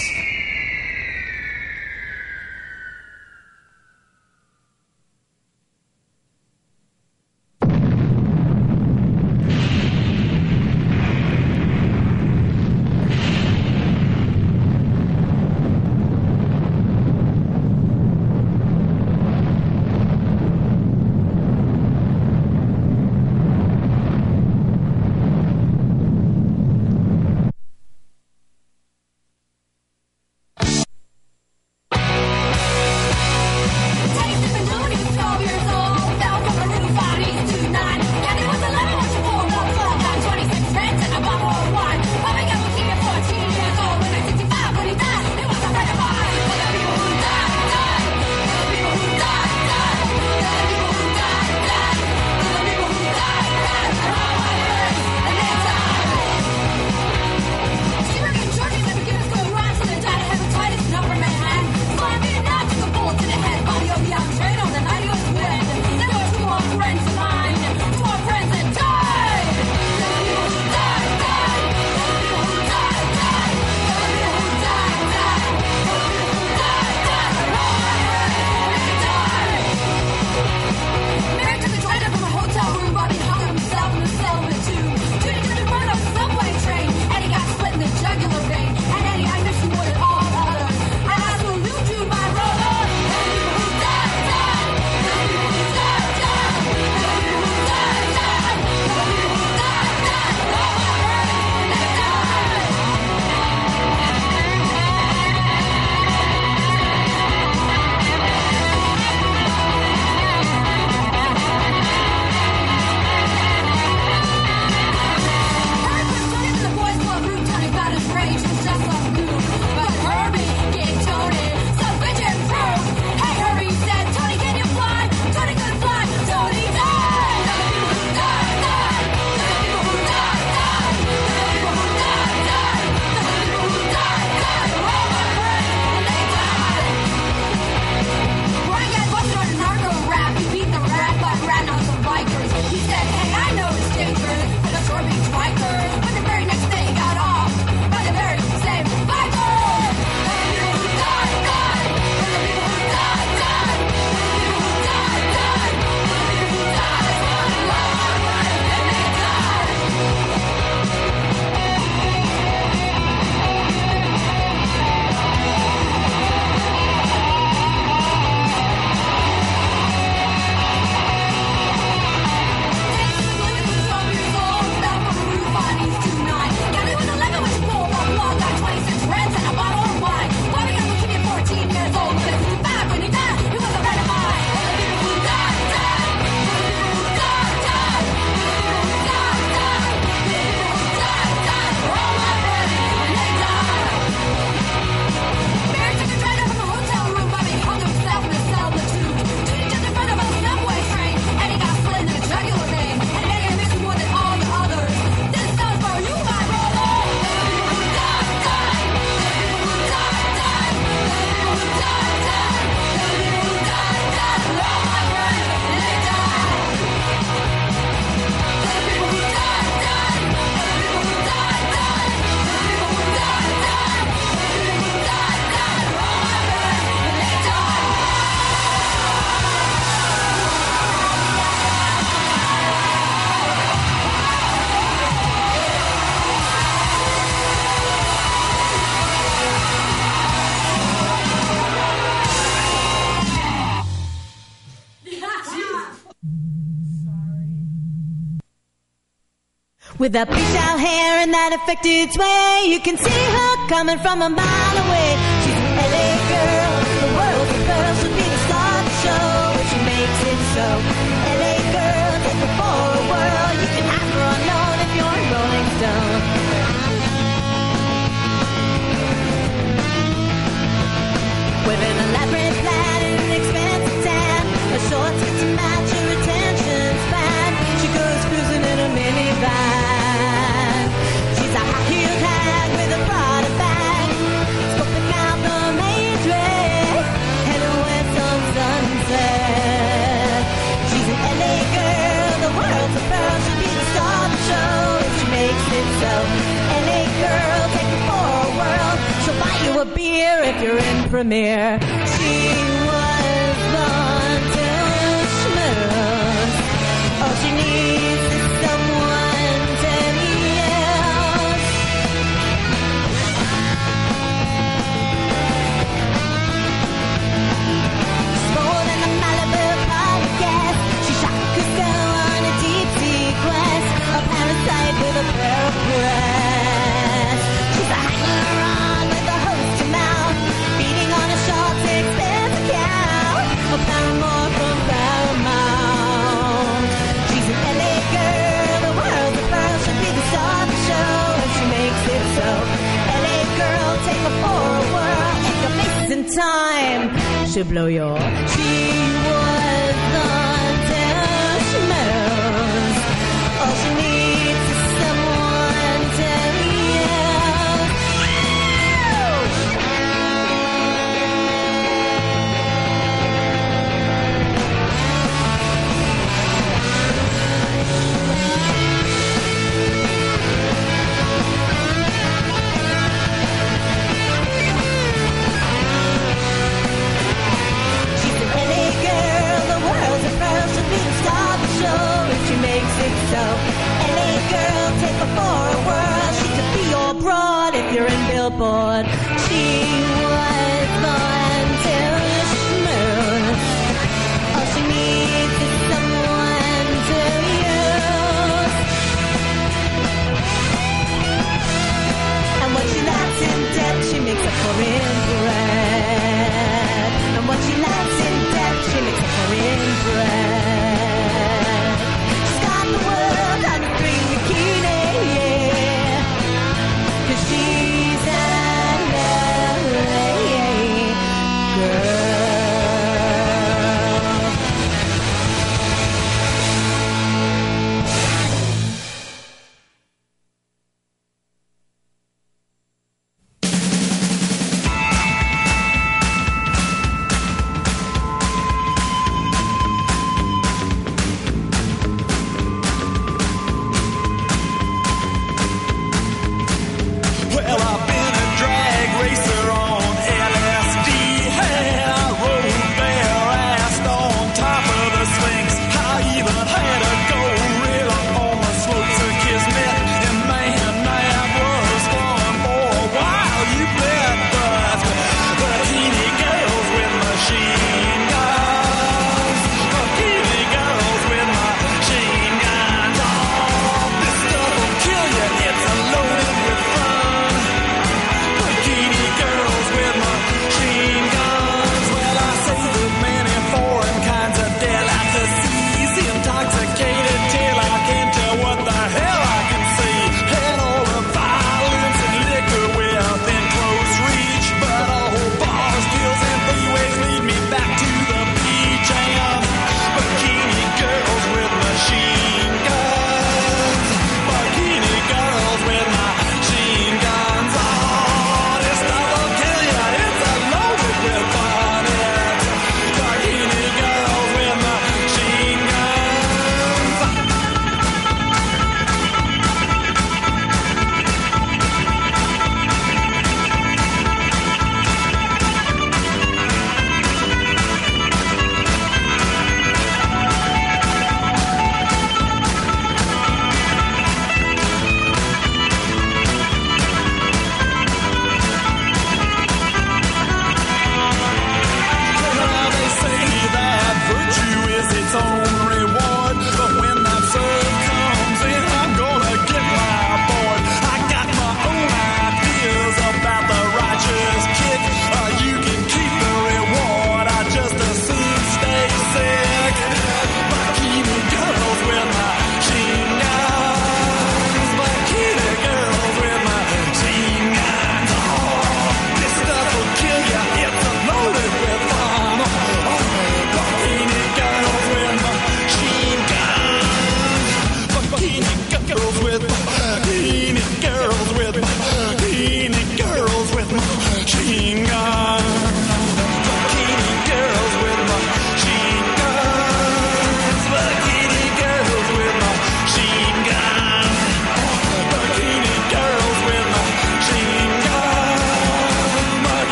With that bleached out hair and that affected sway, you can see her coming from a mile away. She's an L A girl, the world's a girl, she'll be the star of the show. She makes it so. L A girl, take her for a whirl. You can ask her unknown if you're a Rolling Stone. Wearing a elaborate flat and an expensive tan, a short skirt to match her attention span. She goes cruising in a minivan. She's a high-heeled hag with a her if you're in premiere. She was born to schmooze. All she needs is someone to use. She's more than a Malibu podcast. She shot Cusco on a deep sea quest. A parasite with a pair of breasts. She's a hanger-on with a host to mouth, feeding on a short six-pence a cow. A paramour from Paramount. She's an L A girl, the world's a pearl. She'll be the star of the show, and she makes it so. L A girl, take her for a whirl. If you're missing time, she'll blow your. She was on to schmooze. All she needs is someone to use. She's an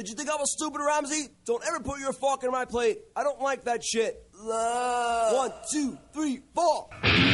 Did you think I was stupid, Ramsey? Don't ever put your fork in my plate. I don't like that shit. Love. One, two, three, four.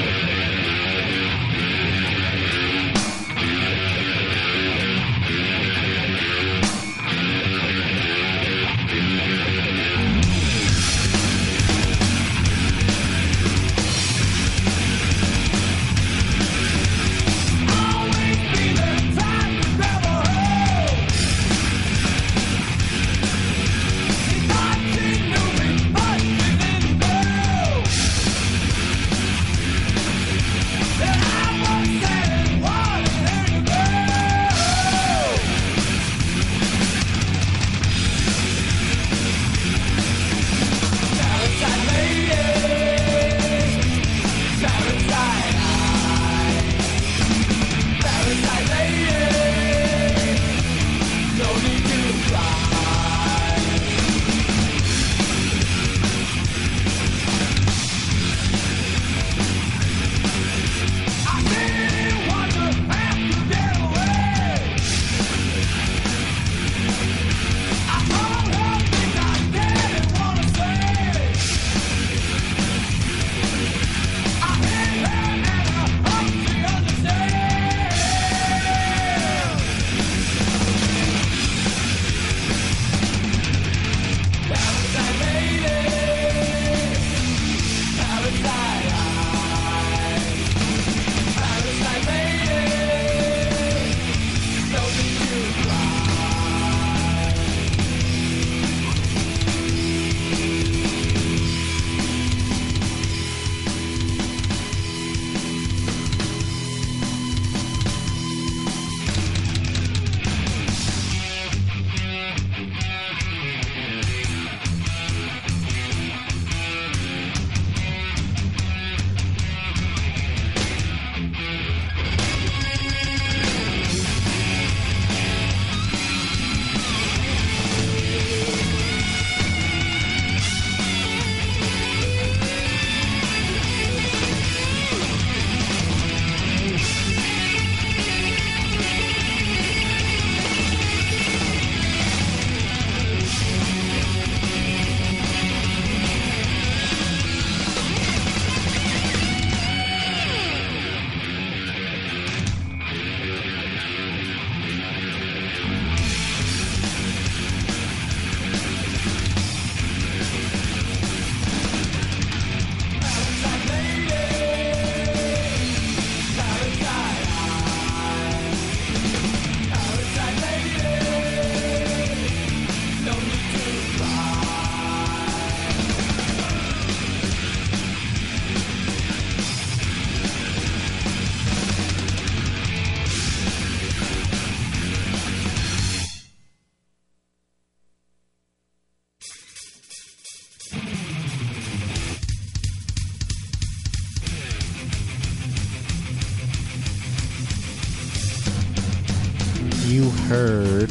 You heard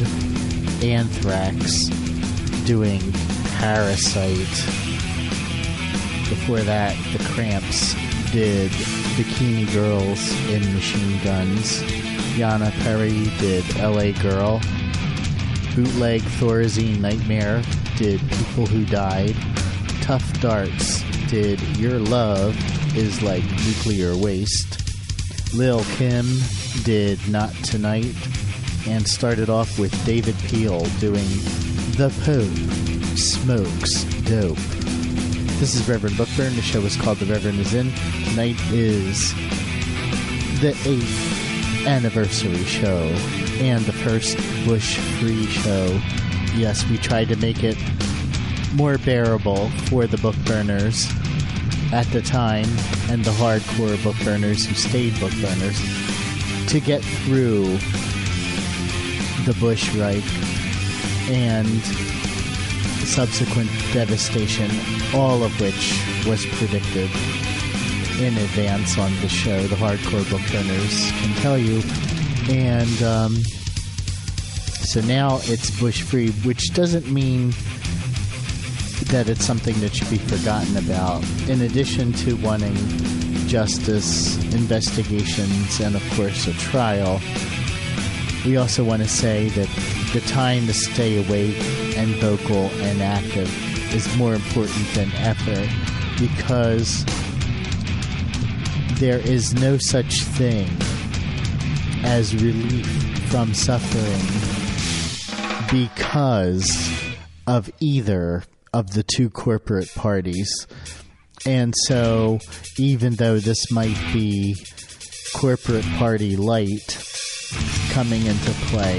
Anthrax doing Parasite. Before that, the Cramps did Bikini Girls in Machine Guns. Yana Perry did L A Girl. Bootleg Thorazine Nightmare did People Who Died. Tough Darts did Your Love Is Like Nuclear Waste. Lil' Kim did Not Tonight, and started off with David Peel doing The Pope Smokes Dope. This is Reverend Bookburn. The show is called The Reverend Is In. Tonight is the eighth anniversary show and the first Bush Free show. Yes, we tried to make it more bearable for the book burners at the time and the hardcore book burners who stayed book burners to get through the Bush Reich and subsequent devastation, all of which was predicted in advance on the show. The hardcore book burners can tell you. And um, so now it's Bush Free, which doesn't mean that it's something that should be forgotten about. In addition to wanting justice, investigations, and of course a trial, we also want to say that the time to stay awake and vocal and active is more important than ever, because there is no such thing as relief from suffering because of either of the two corporate parties. And so, even though this might be corporate party light coming into play,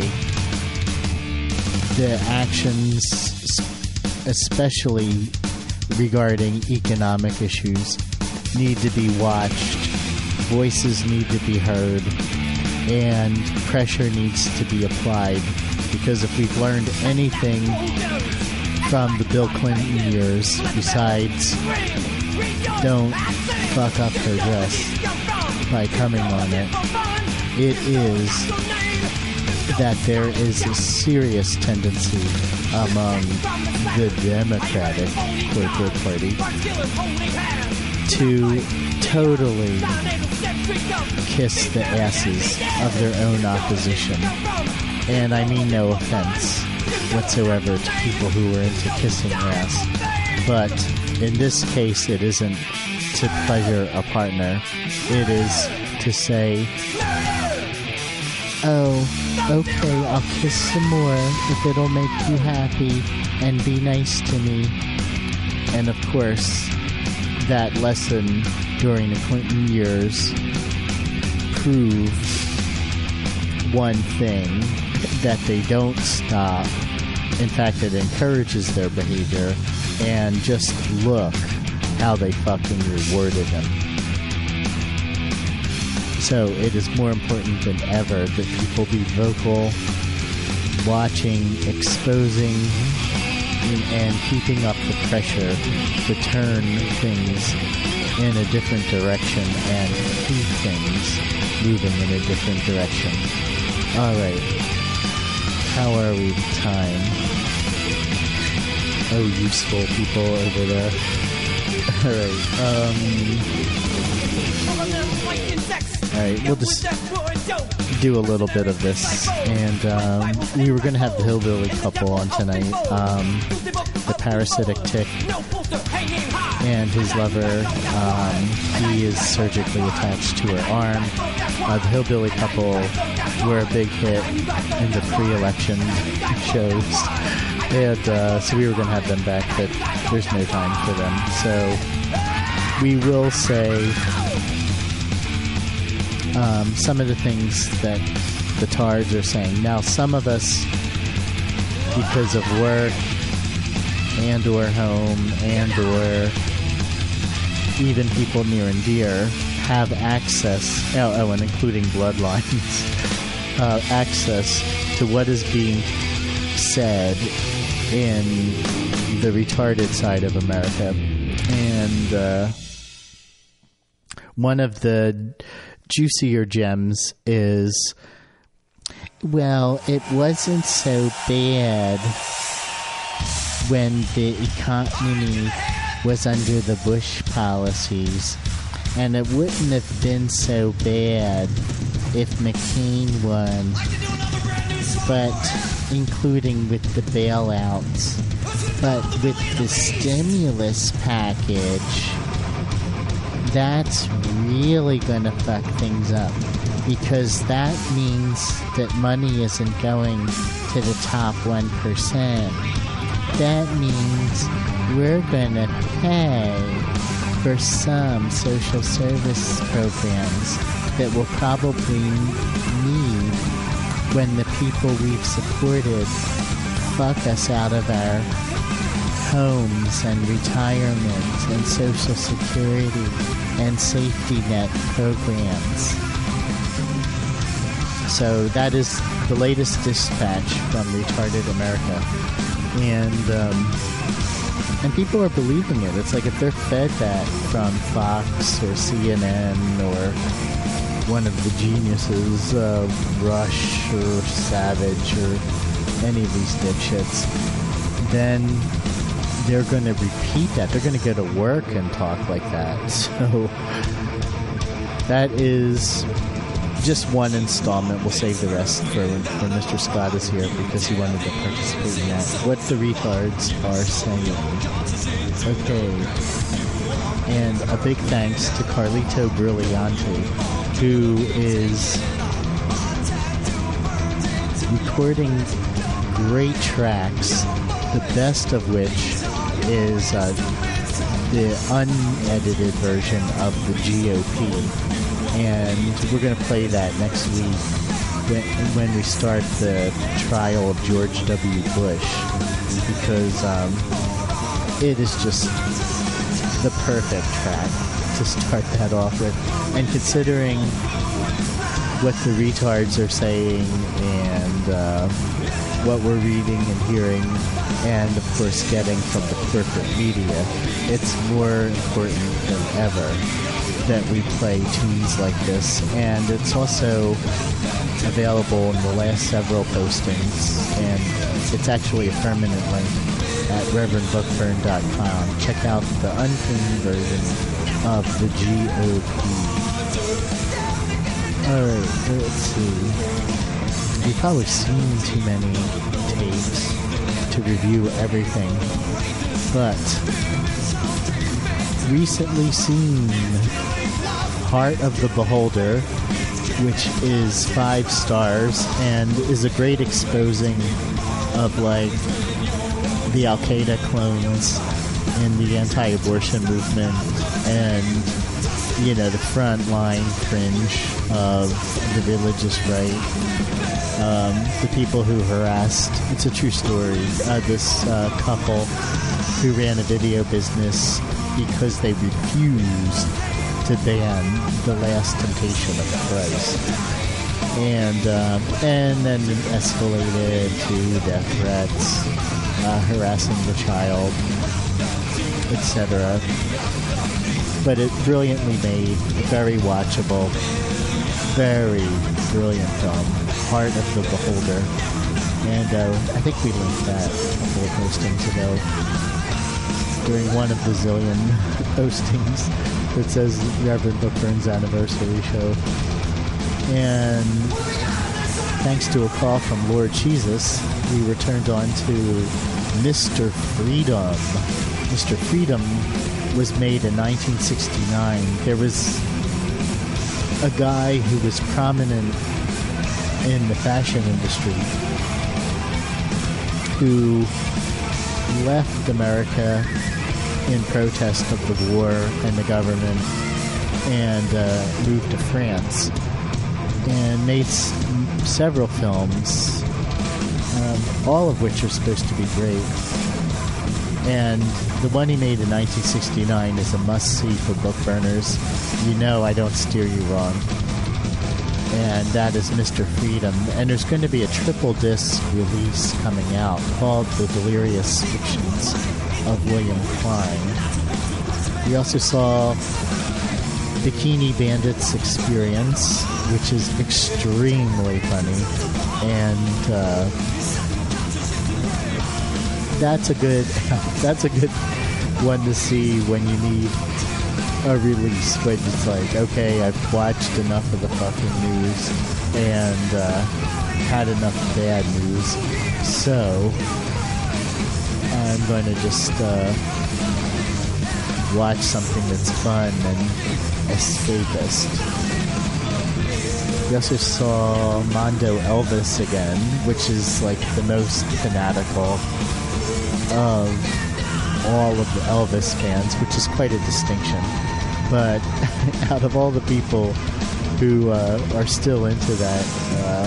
the actions, especially regarding economic issues, need to be watched, voices need to be heard, and pressure needs to be applied. Because if we've learned anything from the Bill Clinton years, besides don't fuck up her dress by coming on it, it is that there is a serious tendency among the Democratic corporate party to totally kiss the asses of their own opposition. And I mean no offense whatsoever to people who are into kissing ass. But in this case, it isn't to pleasure a partner. It is to say, oh, okay, I'll kiss some more if it'll make you happy and be nice to me. And of course, that lesson during the Clinton years proved one thing, that they don't stop. In fact, it encourages their behavior, and just look how they fucking rewarded him. So it is more important than ever that people be vocal, watching, exposing, and keeping up the pressure to turn things in a different direction and keep things moving in a different direction. Alright. How are we with time? Oh, useful people over there. Alright, um... Alright, we'll just do a little bit of this. And, um, we were gonna have the hillbilly couple on tonight. Um, the parasitic tick and his lover. Um, he is surgically attached to her arm. Uh, the hillbilly couple were a big hit in the pre-election shows, and uh, so we were going to have them back, but there's no time for them. So we will say um, some of the things that the Tards are saying. Now, some of us, because of work and or home and or even people near and dear, have access, oh, oh and including bloodlines, uh, access to what is being said in the retarded side of America. And uh, one of the juicier gems is, well, it wasn't so bad when the economy was under the Bush policies. And it wouldn't have been so bad if McCain won, but including with the bailouts. But with the stimulus package, that's really going to fuck things up, because that means that money isn't going to the top one percent. That means we're going to pay for some social service programs that we'll probably need when the people we've supported fuck us out of our homes and retirement and social security and safety net programs. So that is the latest dispatch from Retarded America. And, um, And people are believing it. It's like if they're fed that from Fox or C N N or one of the geniuses, uh, Rush or Savage or any of these dipshits, then they're going to repeat that. They're going to go to work and talk like that. So that is just one installment. We'll save the rest for when, when Mister Scott is here because he wanted to participate in that. What the Retards Are Saying. Okay. And a big thanks to Carlito Brilliante, who is recording great tracks, the best of which is uh, the unedited version of the G O P. And we're going to play that next week when, when we start the trial of George W. Bush, because um, it is just the perfect track to start that off with. And considering what the retards are saying and uh, what we're reading and hearing, and of course getting from the corporate media, it's more important than ever that we play tunes like this. And it's also available in the last several postings, and it's actually a permanent link at reverend bookburn dot com. Check out the unclean version of the G O P. Alright, let's see. You've probably seen too many tapes to review everything, but recently seen Heart of the Beholder, which is five stars and is a great exposing of like the Al-Qaeda clones in the anti-abortion movement and, you know, the front-line fringe of the religious right. Um, the people who harassed, it's a true story, uh, this uh, couple who ran a video business because they refused to ban The Last Temptation of Christ. And, um, and then it escalated to death threats, uh, harassing the child, et cetera. But it brilliantly made, very watchable, very brilliant film, Heart of the Beholder. And uh, I think we linked that a couple of postings ago during one of the zillion postings that says Reverend Bookburn's anniversary show. And thanks to a call from Lord Jesus, we were turned on to Mister Freedom. Mister Freedom was made in nineteen sixty-nine. There was a guy who was prominent in the fashion industry who left America in protest of the war and the government and uh, moved to France and made s- several films, um, all of which are supposed to be great. And the one he made in nineteen sixty-nine is a must-see for book burners. You know I don't steer you wrong. And that is Mister Freedom. And there's going to be a triple disc release coming out called The Delirious Fictions of William Klein. We also saw Bikini Bandits Experience, which is extremely funny. And uh, that's a good that's a good one to see when you need a release, but it's like, okay, I've watched enough of the fucking news and uh, had enough bad news, so I'm going to just uh, watch something that's fun and escapist. We also saw Mondo Elvis again, which is like the most fanatical of all of the Elvis fans, which is quite a distinction. But out of all the people who uh, are still into that uh,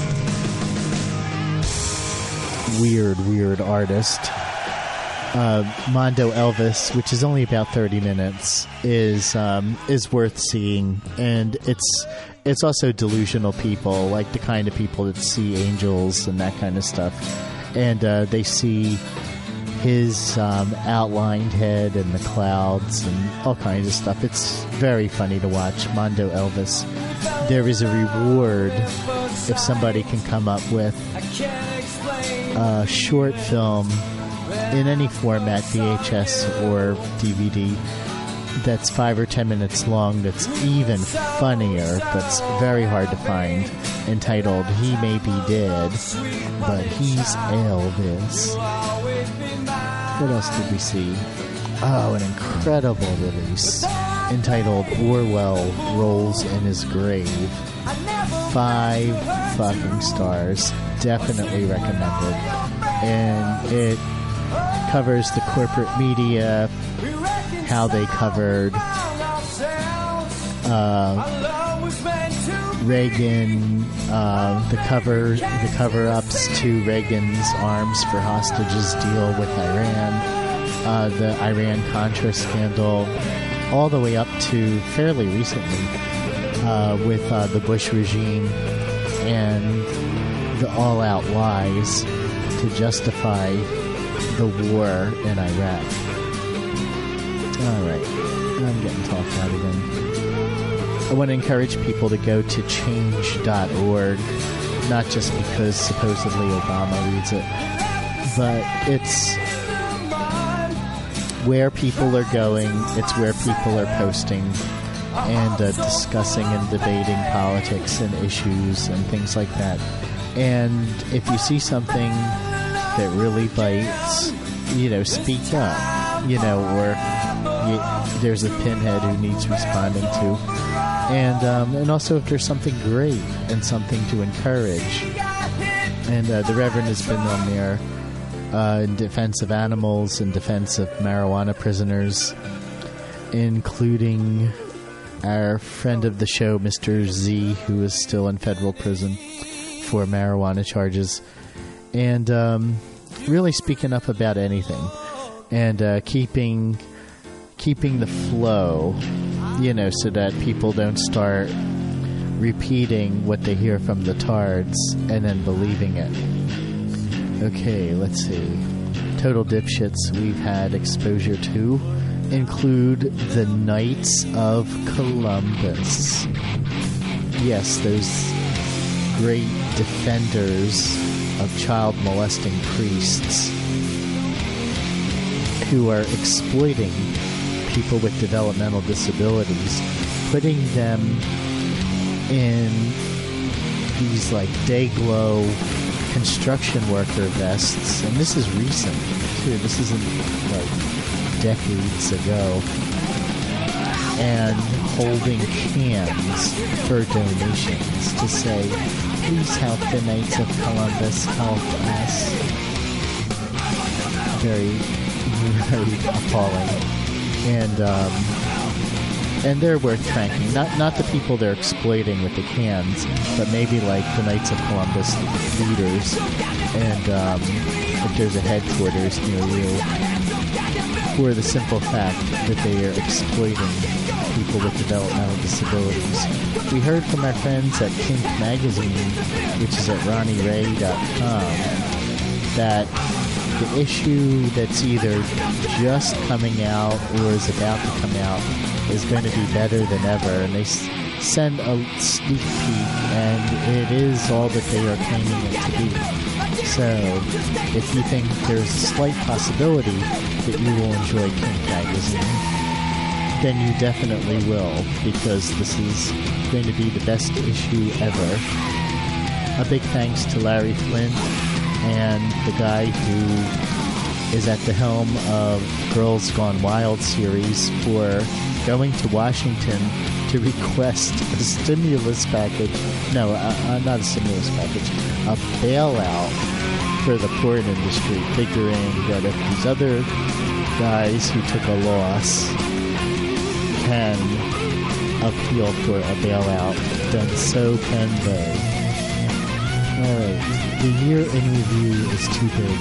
weird, weird artist, uh, Mondo Elvis, which is only about thirty minutes, is um, is worth seeing, and it's it's also delusional people, like the kind of people that see angels and that kind of stuff, and uh, they see his um, outlined head and the clouds and all kinds of stuff. It's very funny to watch. Mondo Elvis. There is a reward if somebody can come up with a short film in any format, V H S or D V D, that's five or ten minutes long that's even funnier, but's very hard to find, entitled He May Be Dead, but He's Elvis. What else did we see? Oh, an incredible release entitled Orwell Rolls in His Grave. Five fucking stars. Definitely recommended. And it covers the corporate media, how they covered uh, Reagan, uh, the cover, the cover-ups to Reagan's arms for hostages deal with Iran, uh, the Iran-Contra scandal, all the way up to fairly recently uh, with uh, the Bush regime and the all-out lies to justify the war in Iraq. Alright, I'm getting talked out again. I want to encourage people to go to change dot org, not just because supposedly Obama reads it, but it's where people are going, it's where people are posting and uh, discussing and debating politics and issues and things like that. And if you see something that really bites, you know, speak up, you know, or you, there's a pinhead who needs responding to. And um, and also if there's something great and something to encourage. And uh, the Reverend has been on there uh, in defense of animals, in defense of marijuana prisoners, including our friend of the show, Mister Z, who is still in federal prison for marijuana charges. And um, really speaking up about anything. And uh, keeping keeping the flow, you know, so that people don't start repeating what they hear from the tards and then believing it. Okay, let's see. Total dipshits we've had exposure to include the Knights of Columbus. Yes, those great defenders of child molesting priests who are exploiting people with developmental disabilities, putting them in these like day glow construction worker vests, and this is recent too, this isn't like decades ago, and holding cans for donations to say, please help the Knights of Columbus, help us. Very, very appalling. And um, and they're worth tranking. Not not the people they're exploiting with the cans, but maybe like the Knights of Columbus leaders. And um, if there's a headquarters near you, for the simple fact that they are exploiting people with developmental disabilities. We heard from our friends at Kink Magazine, which is at ronnie ray dot com, that the issue that's either just coming out or is about to come out is going to be better than ever. And they s- send a sneak peek, and it is all that they are claiming it to be. So, if you think there's a slight possibility that you will enjoy Kink Magazine, then you definitely will, because this is going to be the best issue ever. A big thanks to Larry Flint and the guy who is at the helm of Girls Gone Wild series for going to Washington to request a stimulus package. No, uh, uh, not a stimulus package. A bailout for the porn industry, figuring that if these other guys who took a loss can appeal for a bailout, then so can they. Alright. The year in review is too big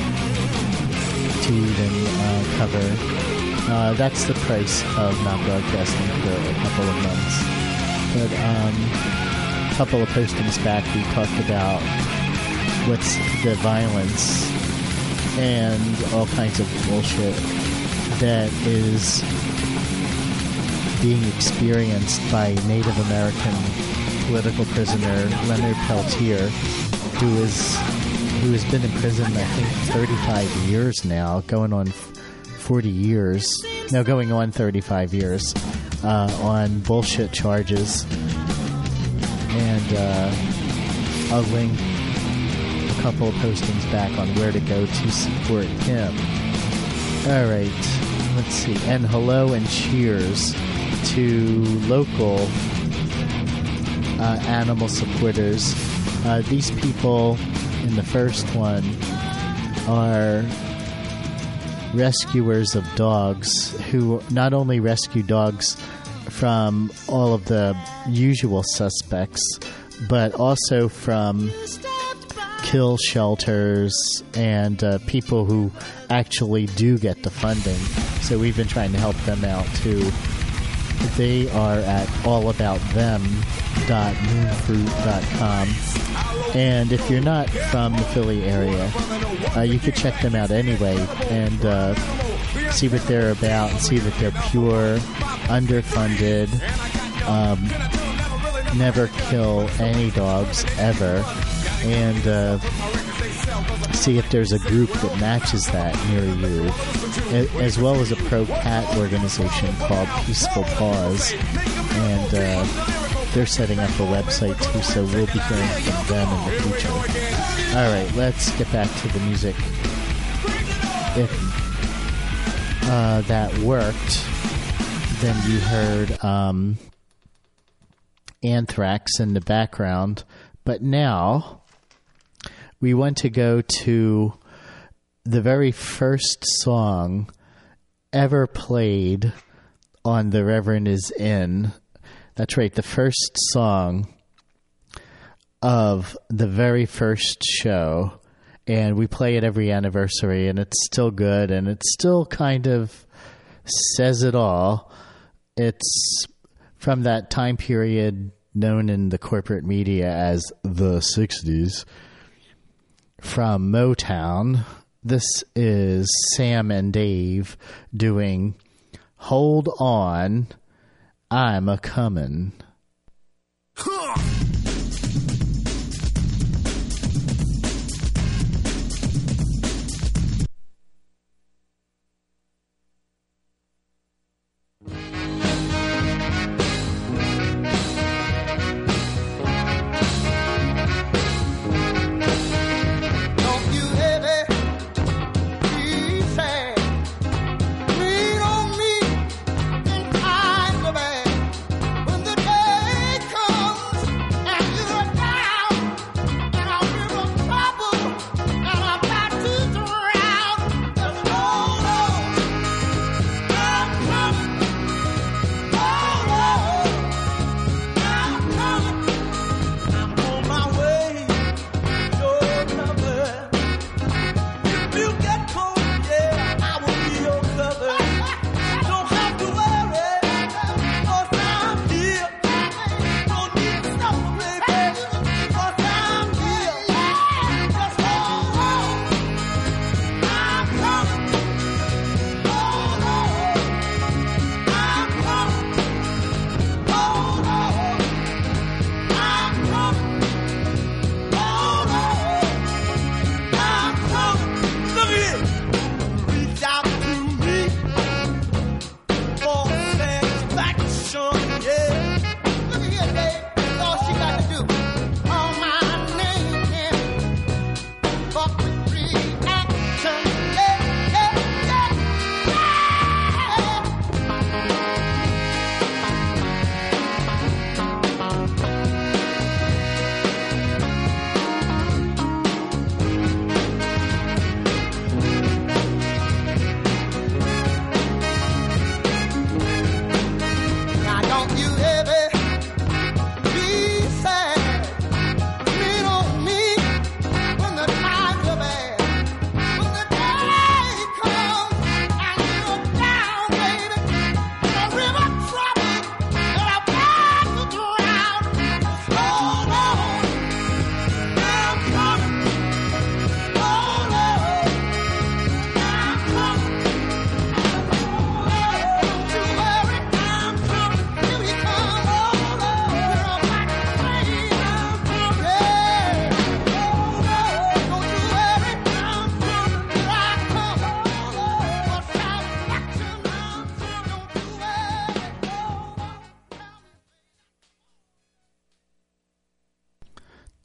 to even uh, cover. Uh, that's the price of not broadcasting for a couple of months. But um, a couple of postings back, we talked about what's the violence and all kinds of bullshit that is being experienced by Native American political prisoner Leonard Peltier, who is who has been in prison, I think, thirty-five years now, going on forty years, no, going on thirty-five years, uh, on bullshit charges. And uh, I'll link a couple of postings back on where to go to support him. All right, let's see. And hello and cheers to local uh, animal supporters. Uh, these people in the first one are rescuers of dogs who not only rescue dogs from all of the usual suspects, but also from kill shelters and uh, people who actually do get the funding. So we've been trying to help them out too. They are at all about them dot moonfruit dot com. And if you're not from the Philly area, uh, you could check them out anyway and uh, see what they're about and see that they're pure, underfunded, um, never kill any dogs ever, and uh, see if there's a group that matches that near you, as well as a pro-cat organization called Peaceful Paws. And uh, they're setting up a website too, so we'll be hearing from them in the future. All right, let's get back to the music. If uh, that worked, then you heard um, Anthrax in the background. But now we want to go to the very first song ever played on The Reverend Is In. That's right, the first song of the very first show. And we play it every anniversary, and it's still good, and it still kind of says it all. It's from that time period known in the corporate media as the sixties, from Motown. This is Sam and Dave doing Hold On, I'm A-Comin'. Lean on me in times of bad. When the day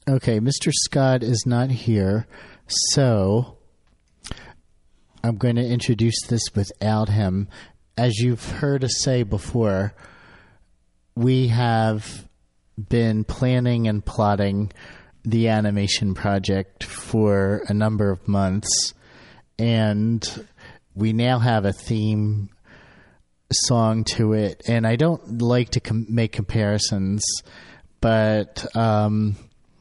Okay, Mister Scott is not here, so I'm going to introduce this without him. As you've heard us say before, we have been planning and plotting the animation project for a number of months, and we now have a theme song to it. And I don't like to com- make comparisons, but um,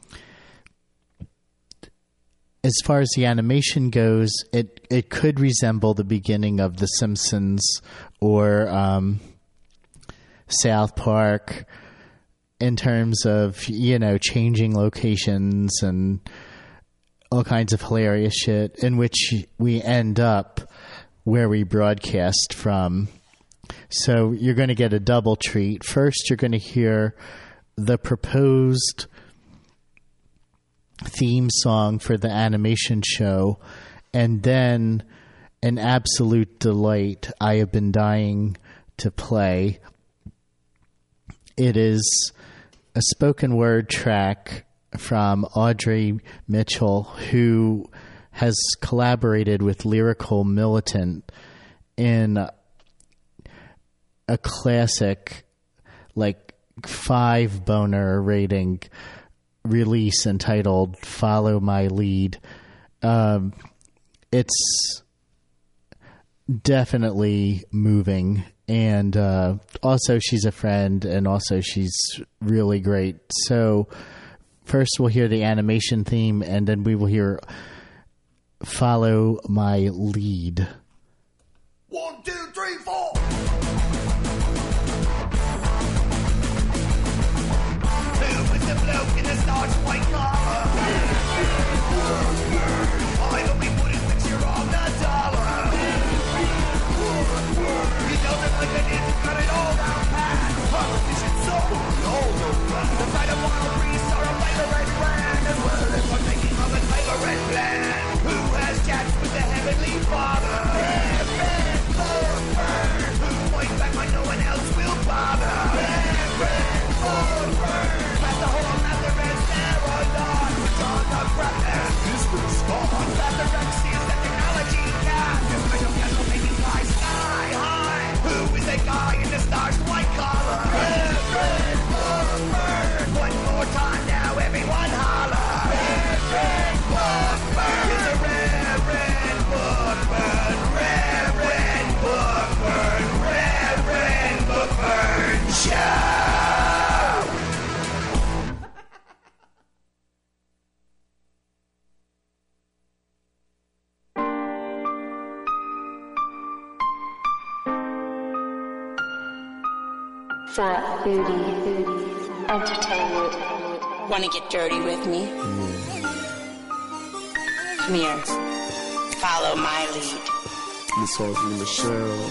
as far as the animation goes, it, it could resemble the beginning of The Simpsons or um, South Park in terms of, you know, changing locations and all kinds of hilarious shit, in which we end up where we broadcast from. So you're going to get a double treat. First, you're going to hear the proposed theme song for the animation show, and then an absolute delight I have been dying to play. It is a spoken word track from Audrey Mitchell, who has collaborated with Lyrical Militant in a classic, like, five boner rating release entitled Follow My Lead. Um, it's definitely moving, and uh, also she's a friend, and also she's really great. So first we'll hear the animation theme, and then we will hear Follow My Lead. One, two, three, four. Who is the bloke in the starch white collar? I know we wouldn't fix your on the dollar. He doesn't like an it, got it all down pat. Politician so old. The fight of wild beasts are a favorite brand, as well as one making of a favorite plan. Who has chats with the heavenly Father? Who points back when no one else will bother? Pass the whole master and stare or not. John the Baptist, this will start. Master X is the technology cat. This special cat will make you fly sky high. Who is that guy in the star's white collar? Reverend Bookburn. One more time now, everyone holler. Reverend Bookburn. It's a Reverend Bookburn. Reverend Bookburn. Reverend Bookburn Show. Fat Booty Entertainment. Want to get dirty with me? Come here. Follow my lead. Miss Audrey Michelle.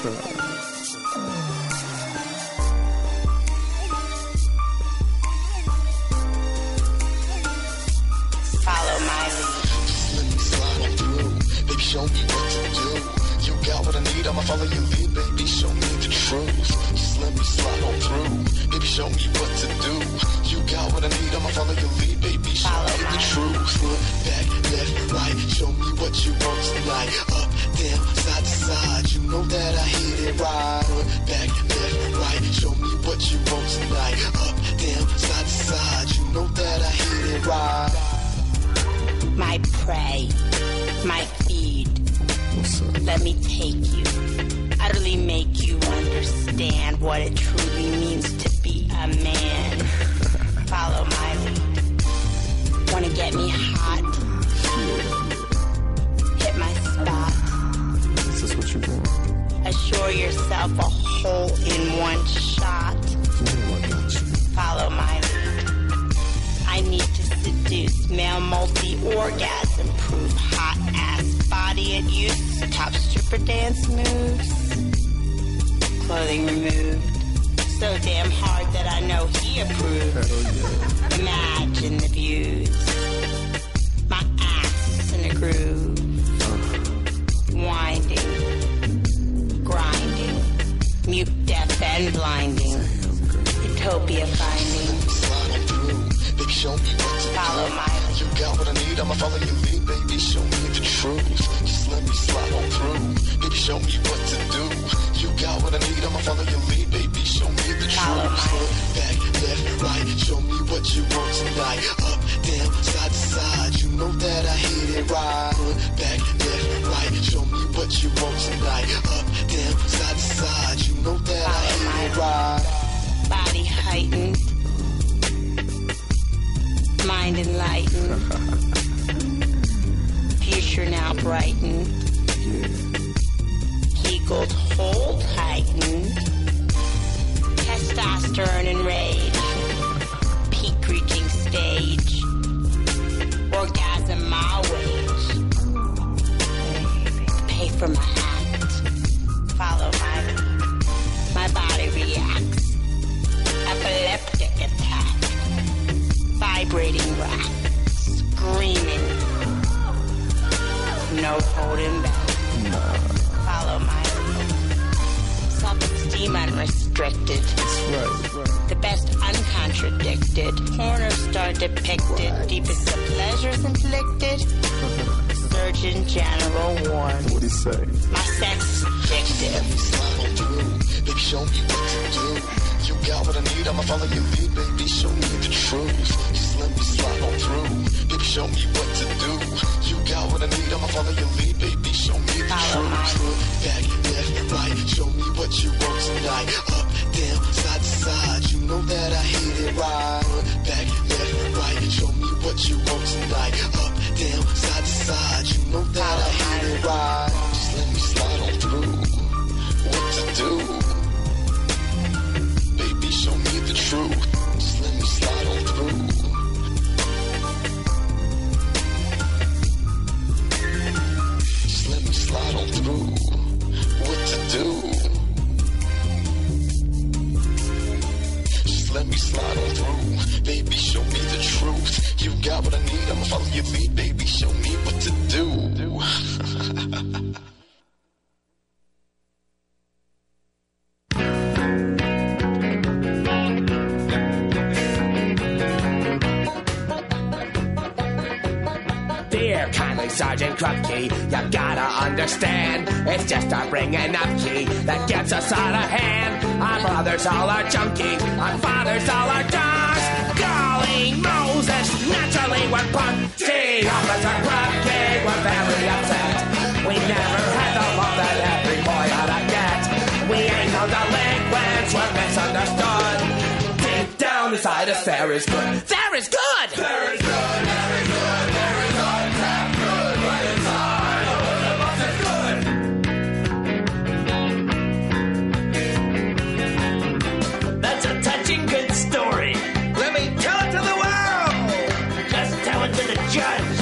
Follow my lead. Just let me slide on through. Baby, show me what to do. You got what I need, I'ma follow your lead, baby. Show me the truth. Just let me slide on through. Baby, show me what to do. You got what I need, I'ma follow your lead, baby. Show me the truth. Foot back, left, right. Show me what you want tonight. Up, down, side to side. You know that I hit it right. Foot back, left, right. Show me what you want tonight. Up, down, side to side. You know that I hit it right. My prey, my feed. Let me take you, utterly make you understand what it truly means to be a man. Follow my lead. Wanna get me hot? Hit my spot. Is this what you want? Assure yourself a hole in one shot. Follow my lead. I need to seduce male multi-orgasm proof hot ass body at use, top stripper dance moves, clothing removed, so damn hard that I know he approves. Imagine the views, my ass in a groove, winding, grinding, mute, deaf, and blinding, utopia finding. show me what to follow do. My you got what I need, I'ma follow your lead, baby. Show me the truth. Just let me slide on through. Baby, show me what to do. You got what I need, I'ma follow your lead, baby. Show me the follow truth. Back, left, right. Show me what you want tonight. Up, down, side to side. You know that I hit it right. Back, left, right. Show me what you want tonight. Up, down, side to side. You know that I hit it right. Body heightened. Mind enlightened. Future now brightened. Eagled hold heightened. Testosterone enraged. Peak reaching stage. Orgasm my wage. Pay for my act. Follow my lead. My body reacts. Epileptic attack. Vibrating rack. Screaming. No holding back. Follow my lead. Self-esteem unrestricted. That's right, right. The best uncontradicted. Cornerstone depicted. Deepest of pleasures inflicted. Surgeon General warned. What'd he say? My sex is addictive. Slide on through. Baby, show me what to do. You got what I need, I'ma follow your lead, baby. Show me the truth. Just let me slide on through. Baby, show me what to do. You got what I need, I'ma follow your lead, baby. Show me the truth. Back, left, right. Show me what you want tonight. Up, down, side to side. You know that I hit it right. Back, left, right. Show me what you want tonight. Up, down, side to side. You know that I hit it right. Just let me slide on through. What to do? Baby, show me the truth. Just let me slide on through. Just let me slide on through. What to do? Just let me slide on through. Baby, show me the truth. You got what I need, I'ma follow your lead. Baby, show me what to do. Sergeant Krupke, you gotta understand, it's just a bringing up key that gets us out of hand. Our brothers all are junkies, our fathers all are dogs. Golly Moses, naturally we're punchy. Officer Krupke, we're very upset. We never had the love that every boy ought to get. We ain't no delinquents, we're misunderstood. Deep down inside us there is good. There is good! There is good, there is good, there is good. That's a touching good story. Let me tell it to the world. Just tell it to the judge.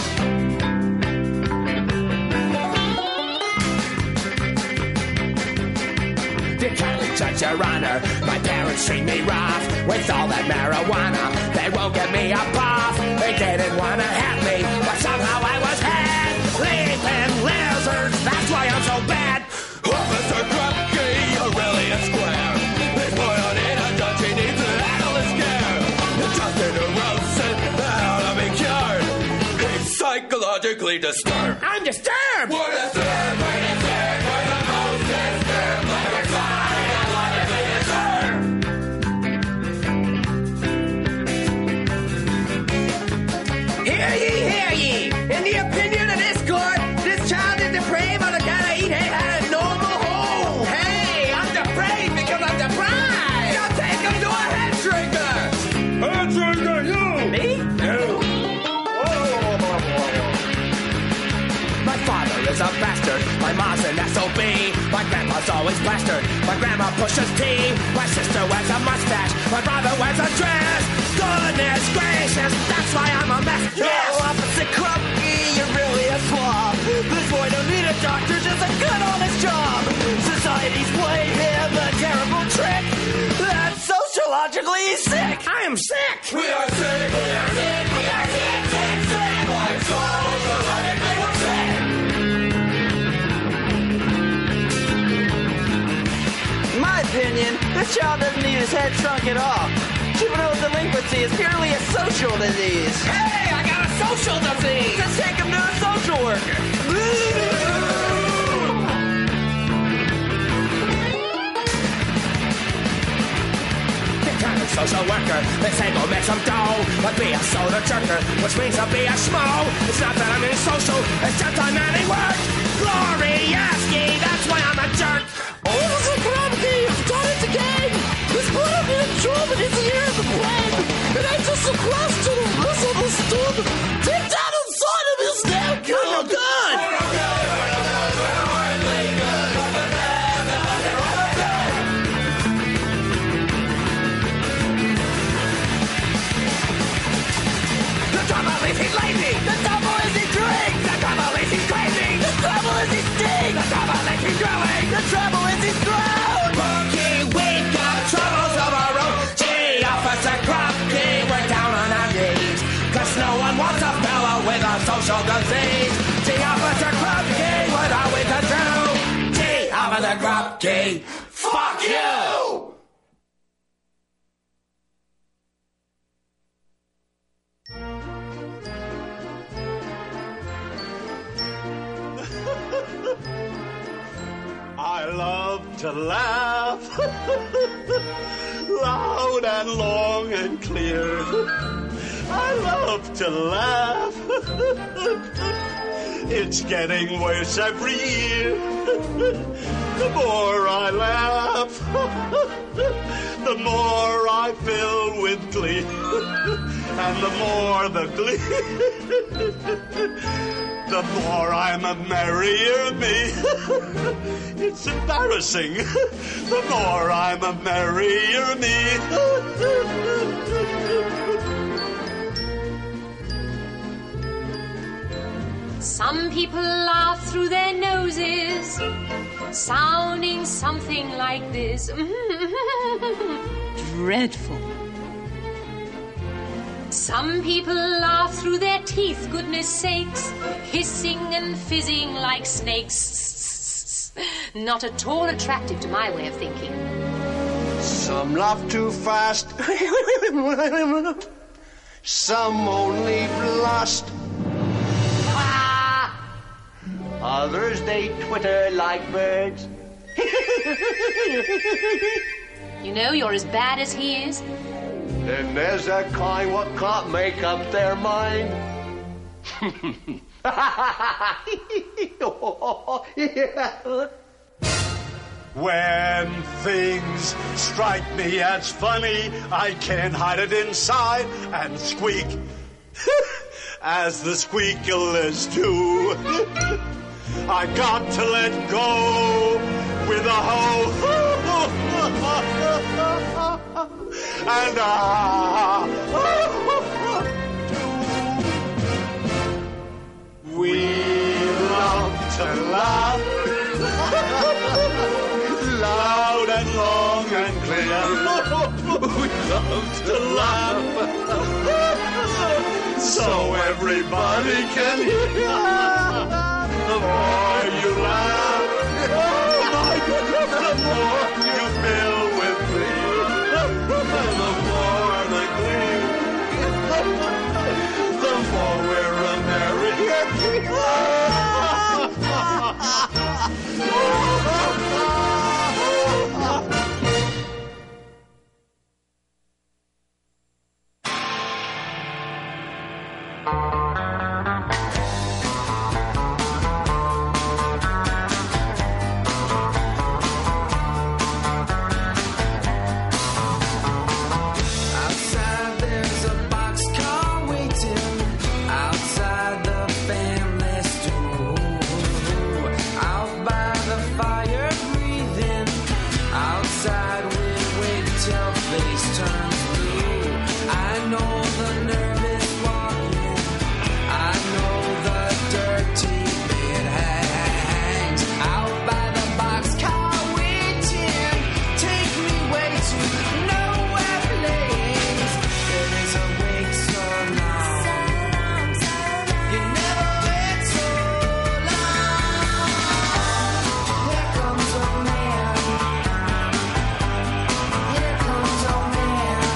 Dear kindly judge, your honor, my parents treat me rough with all that marijuana. They won't give me a puff. They didn't want to have me, but somehow I was had. Leaping lizards, that's why I'm so bad. Officer Krupke, you're really a square. This boy on in a judge, he needs to handle the scare. Trusted neurosis, that ought to be cured. He's psychologically disturbed. I'm disturbed! We're disturbed, we're disturbed, we're the most disturbed. Like a sign, I want to be disturbed. Hear ye, hear ye. In the opinion of this court, this child is depraved on account of he ain't had a normal home. Hey, I'm depraved because I'm deprived. Y'all take him to a head shrinker. Head shrinker, you! Me? You! My father is a bastard. My mom's an S O B. My grandpa's always plastered. My grandma pushes tea. My sister wears a mustache. My brother wears a dress. Goodness gracious, that's why I'm a mess. Yes! Oh, Officer Krupke, you're really a slob. This boy don't need a doctor, just a good honest job. Society's played him a terrible trick. That's sociologically sick. I am sick. We are sick. We are sick. We are sick. Sick, sick. Like sociologically we're sick. My opinion, this child doesn't need his head shrunk at all. Juvenile delinquency is purely a social disease. Hey, I got a social disease. Let's take him to a social worker. Kind of social worker, they say go make some dough, but be a soda jerker, which means I'll be a schmo. It's not that I'm in social, it's just I'm adding work. Glory, Yaski, that's why I'm a jerk. Oh, this is a comedy, I've done it again. This put up in a job and it's here in the plane. And I just a question of misunderstood. Deep down inside of his now good. Good. He's lazy. The trouble is he drinks. The trouble is he's crazy. The trouble is he stinks. The trouble is he's growing. The trouble is he's grown. Rookie, we got troubles of our own. Gee, Officer Krupke, we're down on our knees. Cause no one wants a fella with a social disease. Gee, Officer Krupke, what are we to do? Gee, Officer Krupke, fuck you! I love to laugh, loud and long and clear. I love to laugh. It's getting worse every year. The more I laugh, the more I fill with glee. And the more the glee, the more I'm a merrier me. It's embarrassing. The more I'm a merrier me. Some people laugh through their noses, sounding something like this. Dreadful. Some people laugh through their teeth, goodness sakes, hissing and fizzing like snakes. Not at all attractive to my way of thinking. Some laugh too fast. Some only blast. Ah! Others they twitter like birds. You know, you're as bad as he is. Then there's that kind what can't make up their mind. When things strike me as funny, I can't hide it inside and squeak as the squeakers do. I got to let go with a hoe. And ah, we love to laugh, loud and long and clear. We love to laugh, so everybody can hear. The more you laugh, oh my goodness, the more you fill with glee. And the more the glee, the more we're a merry. Here comes a man.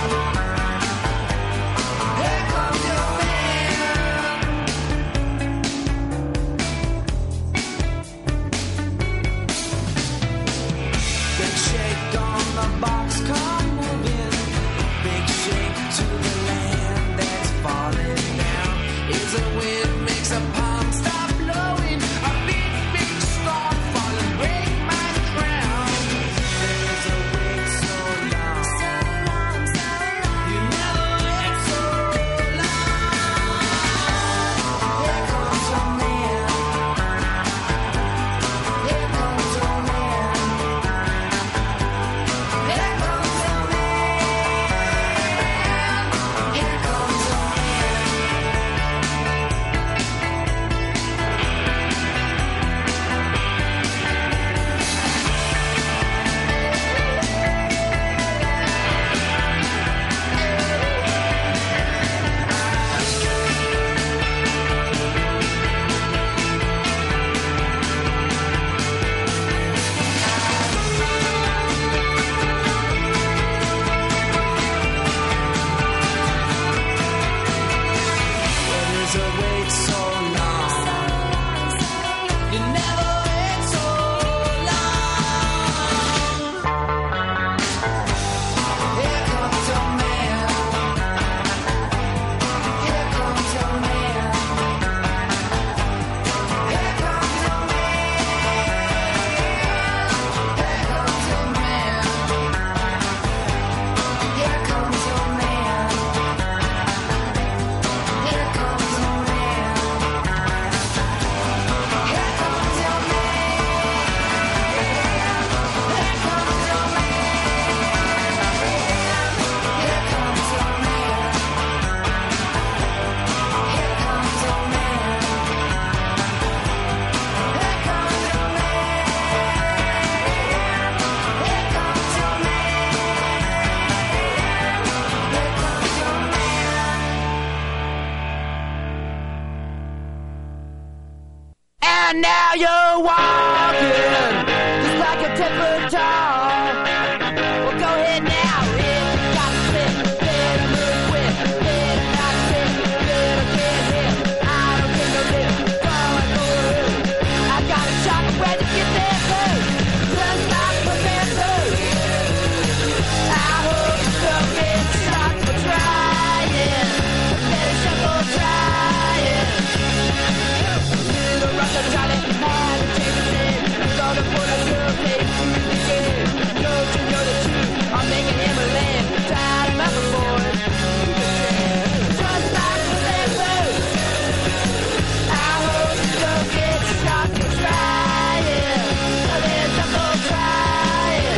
And now you're walking just like a ten foot tall. Well, go ahead now. If you got to slip, better move quick. Better not slip, better get hit. I don't think no lips going for it. I got a shot where to get there too. Just like my bamboo. I hope you don't get shot for trying. Better shuffle trying. Little Russell Charlie had a change of name. Gonna put a little place to the game. Don't you know the truth? I'm making him a lamb. Tied him up before it. Just like the bamboo. I hope you don't get shot for trying. So there's shuffle trying.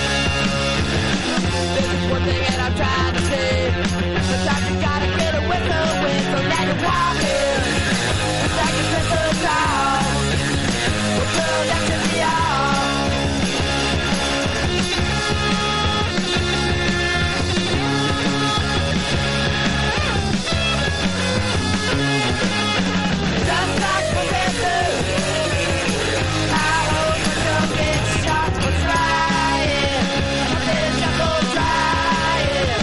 This is one thing that I'm trying to say. Sometimes you gotta get away from the wind. So now you're walking like a ten foot tall. Well, girl, that should be all. Just like a bamboo. I hope you don't get shot for trying. There's shuffle trying.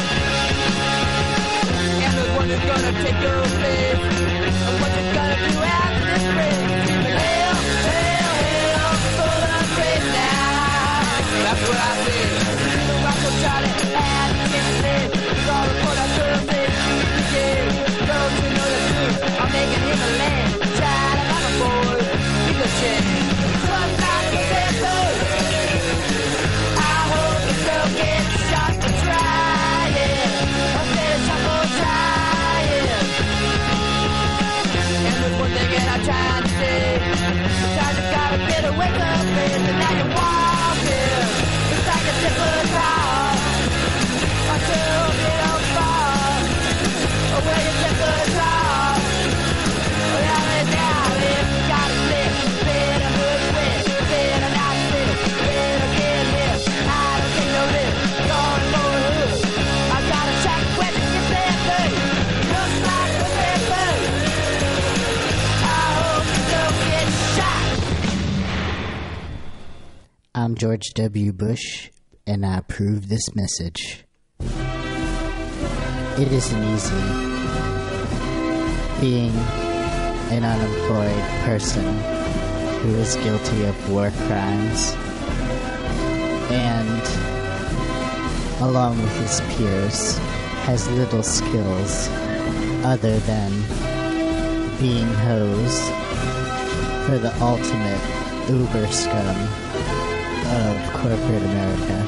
And there's one that's gonna take your place. And what you gonna do after this break? Hell, hell, hell, full of grace now. That's what I say. The rock will try to add to it. Gonna put a little bit to the game. Don't you know the truth? I'm making him a lamb. Try to have a boy. He's a chick. Just like a bamboo. I hope you don't get shot for trying. I said shuffle trying. And there's one thing that I'm trying to say. Sometimes you gotta get away from it. And now you're walking. It's like a different tall. Until you don't fall. Away a different tall. Well, and now if you gotta slip, better move quick. Better not slip. Better get hit. I don't take no lip. Going for a hook. I got a shot where to get there too. Looks like a bamboo. I hope you don't get shot. I'm George W. Bush, and I approve this message. It isn't easy being an unemployed person who is guilty of war crimes and, along with his peers, has little skills other than being hoes for the ultimate uber scum of corporate America.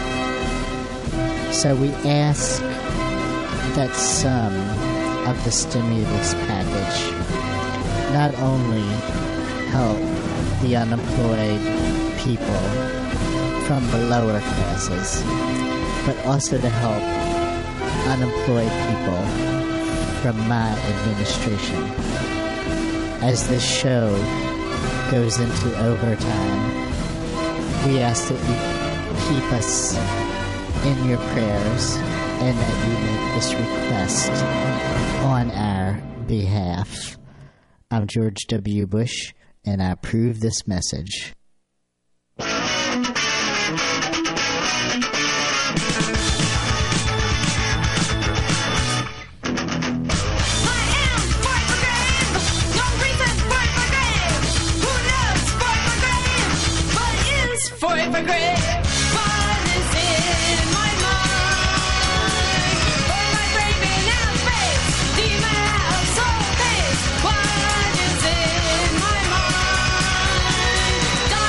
So we ask that some of the stimulus package not only help the unemployed people from the lower classes, but also to help unemployed people from my administration. As this show goes into overtime, we ask that you keep us in your prayers and that you make this request on our behalf. I'm George W. Bush, and I approve this message. Fight for great, fun is in my mind. For my brain been out space, demon out soul face. What is in my mind?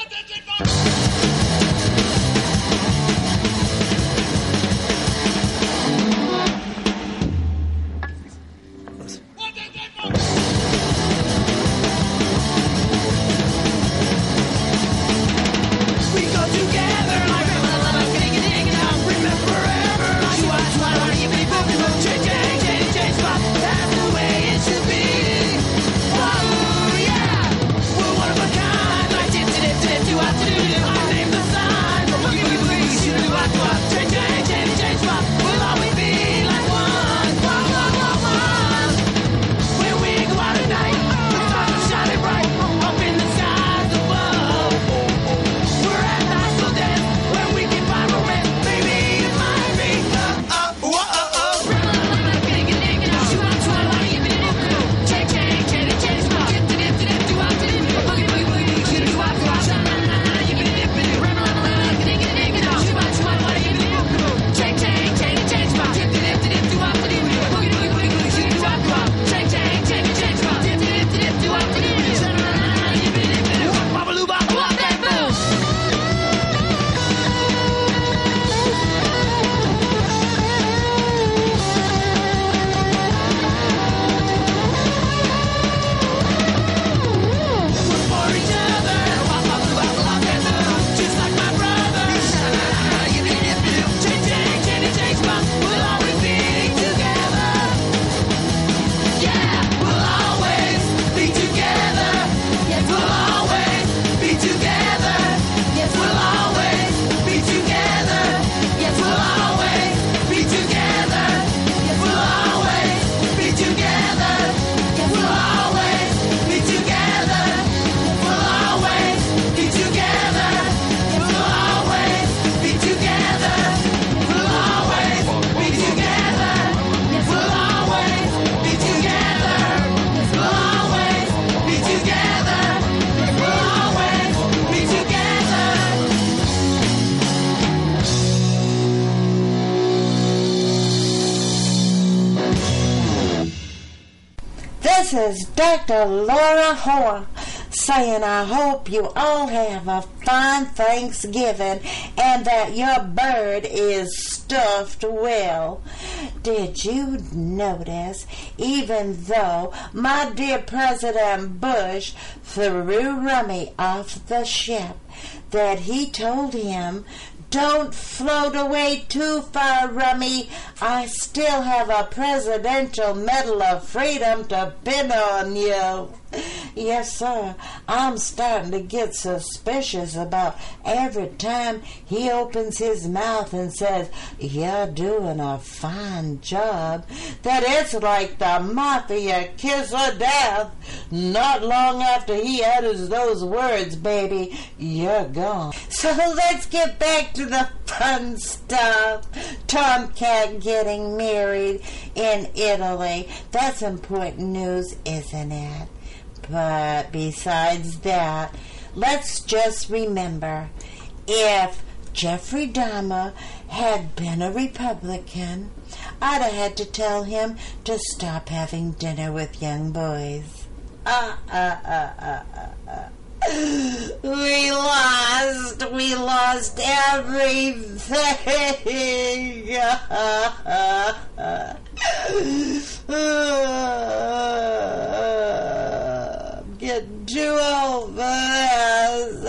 This is Doctor Laura Hoare saying I hope you all have a fine Thanksgiving and that your bird is stuffed well. Did you notice, even though my dear President Bush threw Rummy off the ship, that he told him, "Don't float away too far, Rummy. I still have a Presidential Medal of Freedom to pin on you." Yes, sir. I'm starting to get suspicious about every time he opens his mouth and says, "You're doing a fine job," that it's like the Mafia kiss of death. Not long after he utters those words, baby, you're gone. So let's get back to the fun stuff. Tomcat getting married in Italy. That's important news, isn't it? But besides that, let's just remember, if Jeffrey Dahmer had been a Republican, I'd have had to tell him to stop having dinner with young boys. Ah, ah, ah, ah, ah, ah. We lost. We lost everything. Get too old for this.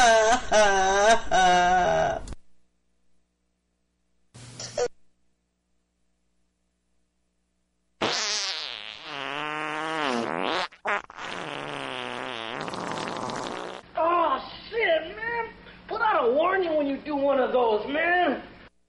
Oh, shit, man. Put out a warning when you do one of those, man.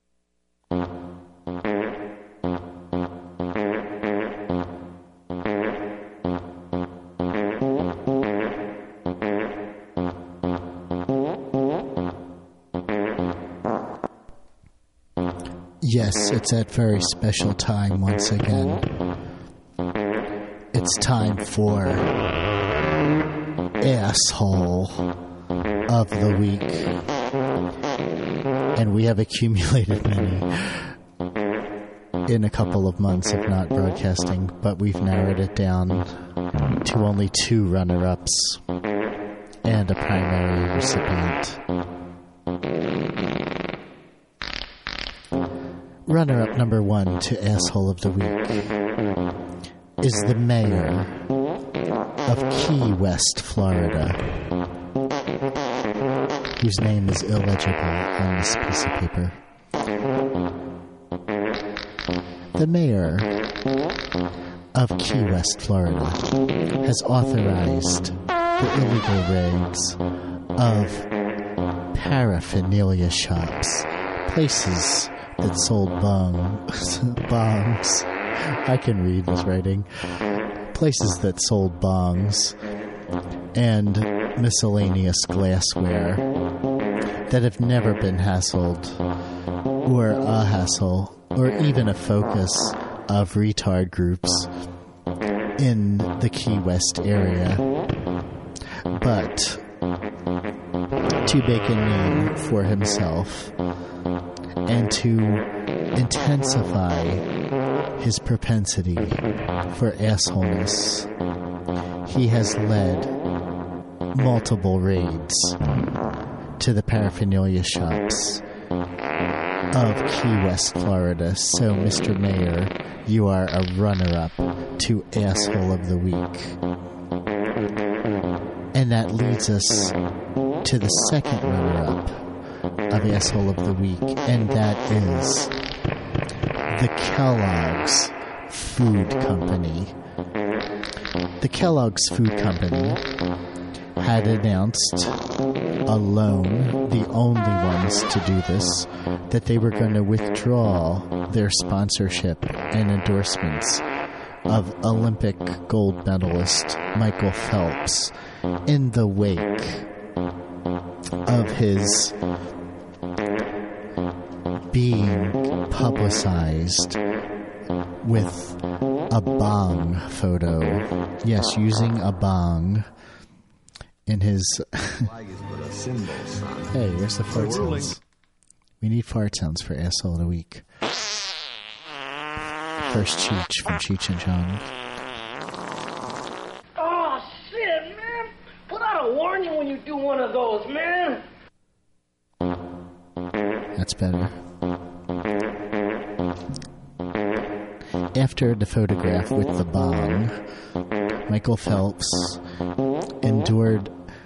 Yes, it's that very special time once again. It's time for Asshole of the Week. And we have accumulated many in a couple of months of not broadcasting, but we've narrowed it down to only two runner-ups. and a primary recipient. Runner-up number one to Asshole of the Week is the mayor of Key West, Florida, whose name is illegible on this piece of paper. The mayor of Key West, Florida, has authorized the illegal raids of paraphernalia shops, places that sold bong, bongs. I can read this writing. Places that sold bongs and miscellaneous glassware that have never been hassled or a hassle or even a focus of retard groups in the Key West area, but to make a name for himself and to intensify his propensity for assholeness, he has led multiple raids to the paraphernalia shops of Key West, Florida. So, Mister Mayor, you are a runner-up to Asshole of the Week. And that leads us to the second runner-up of Asshole of the Week, and that is the Kellogg's Food Company. The Kellogg's Food Company had announced alone, the only ones to do this, that they were going to withdraw their sponsorship and endorsements of Olympic gold medalist Michael Phelps in the wake of his being publicized with a bong photo. Yes, using a bong in his... Hey, where's the fart sounds? We need fart sounds for Asshole of the Week. First Cheech from Cheech and Chong. Oh, shit, man. Put out a warning when you do one of those, man. That's better. After the photograph with the bong, Michael Phelps endured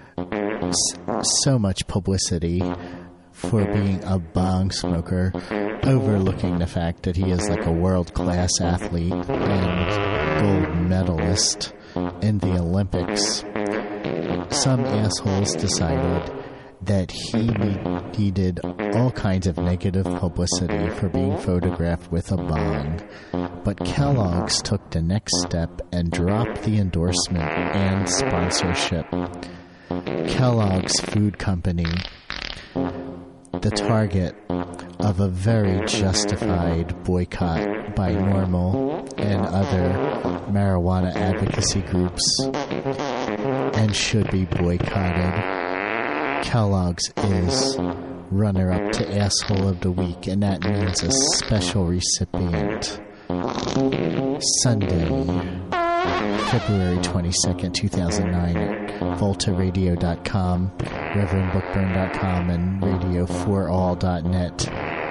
so much publicity for being a bong smoker, overlooking the fact that he is like a world-class athlete and gold medalist in the Olympics. Some assholes decided that he need, needed all kinds of negative publicity for being photographed with a bong. But Kellogg's took the next step and dropped the endorsement and sponsorship. Kellogg's Food Company, the target of a very justified boycott by NORML and other marijuana advocacy groups, and should be boycotted. Kellogg's is runner-up to Asshole of the Week, and that means a special recipient. Sunday, February twenty-second, two thousand nine, at volta radio dot com, reverend bookburn dot com, and radio for all dot net.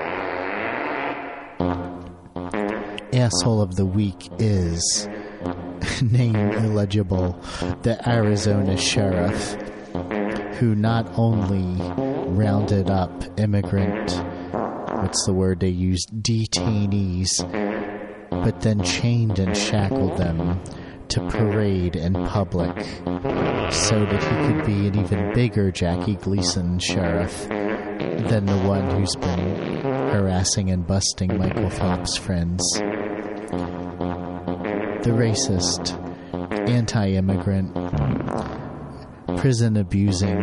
Asshole of the Week is, name illegible, the Arizona sheriff, who not only rounded up immigrant, what's the word they used, detainees, but then chained and shackled them to parade in public so that he could be an even bigger Jackie Gleason sheriff than the one who's been harassing and busting Michael Phelps' friends. The racist, anti-immigrant, prison abusing,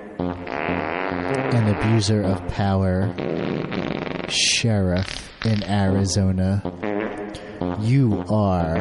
an abuser of power sheriff in Arizona, you are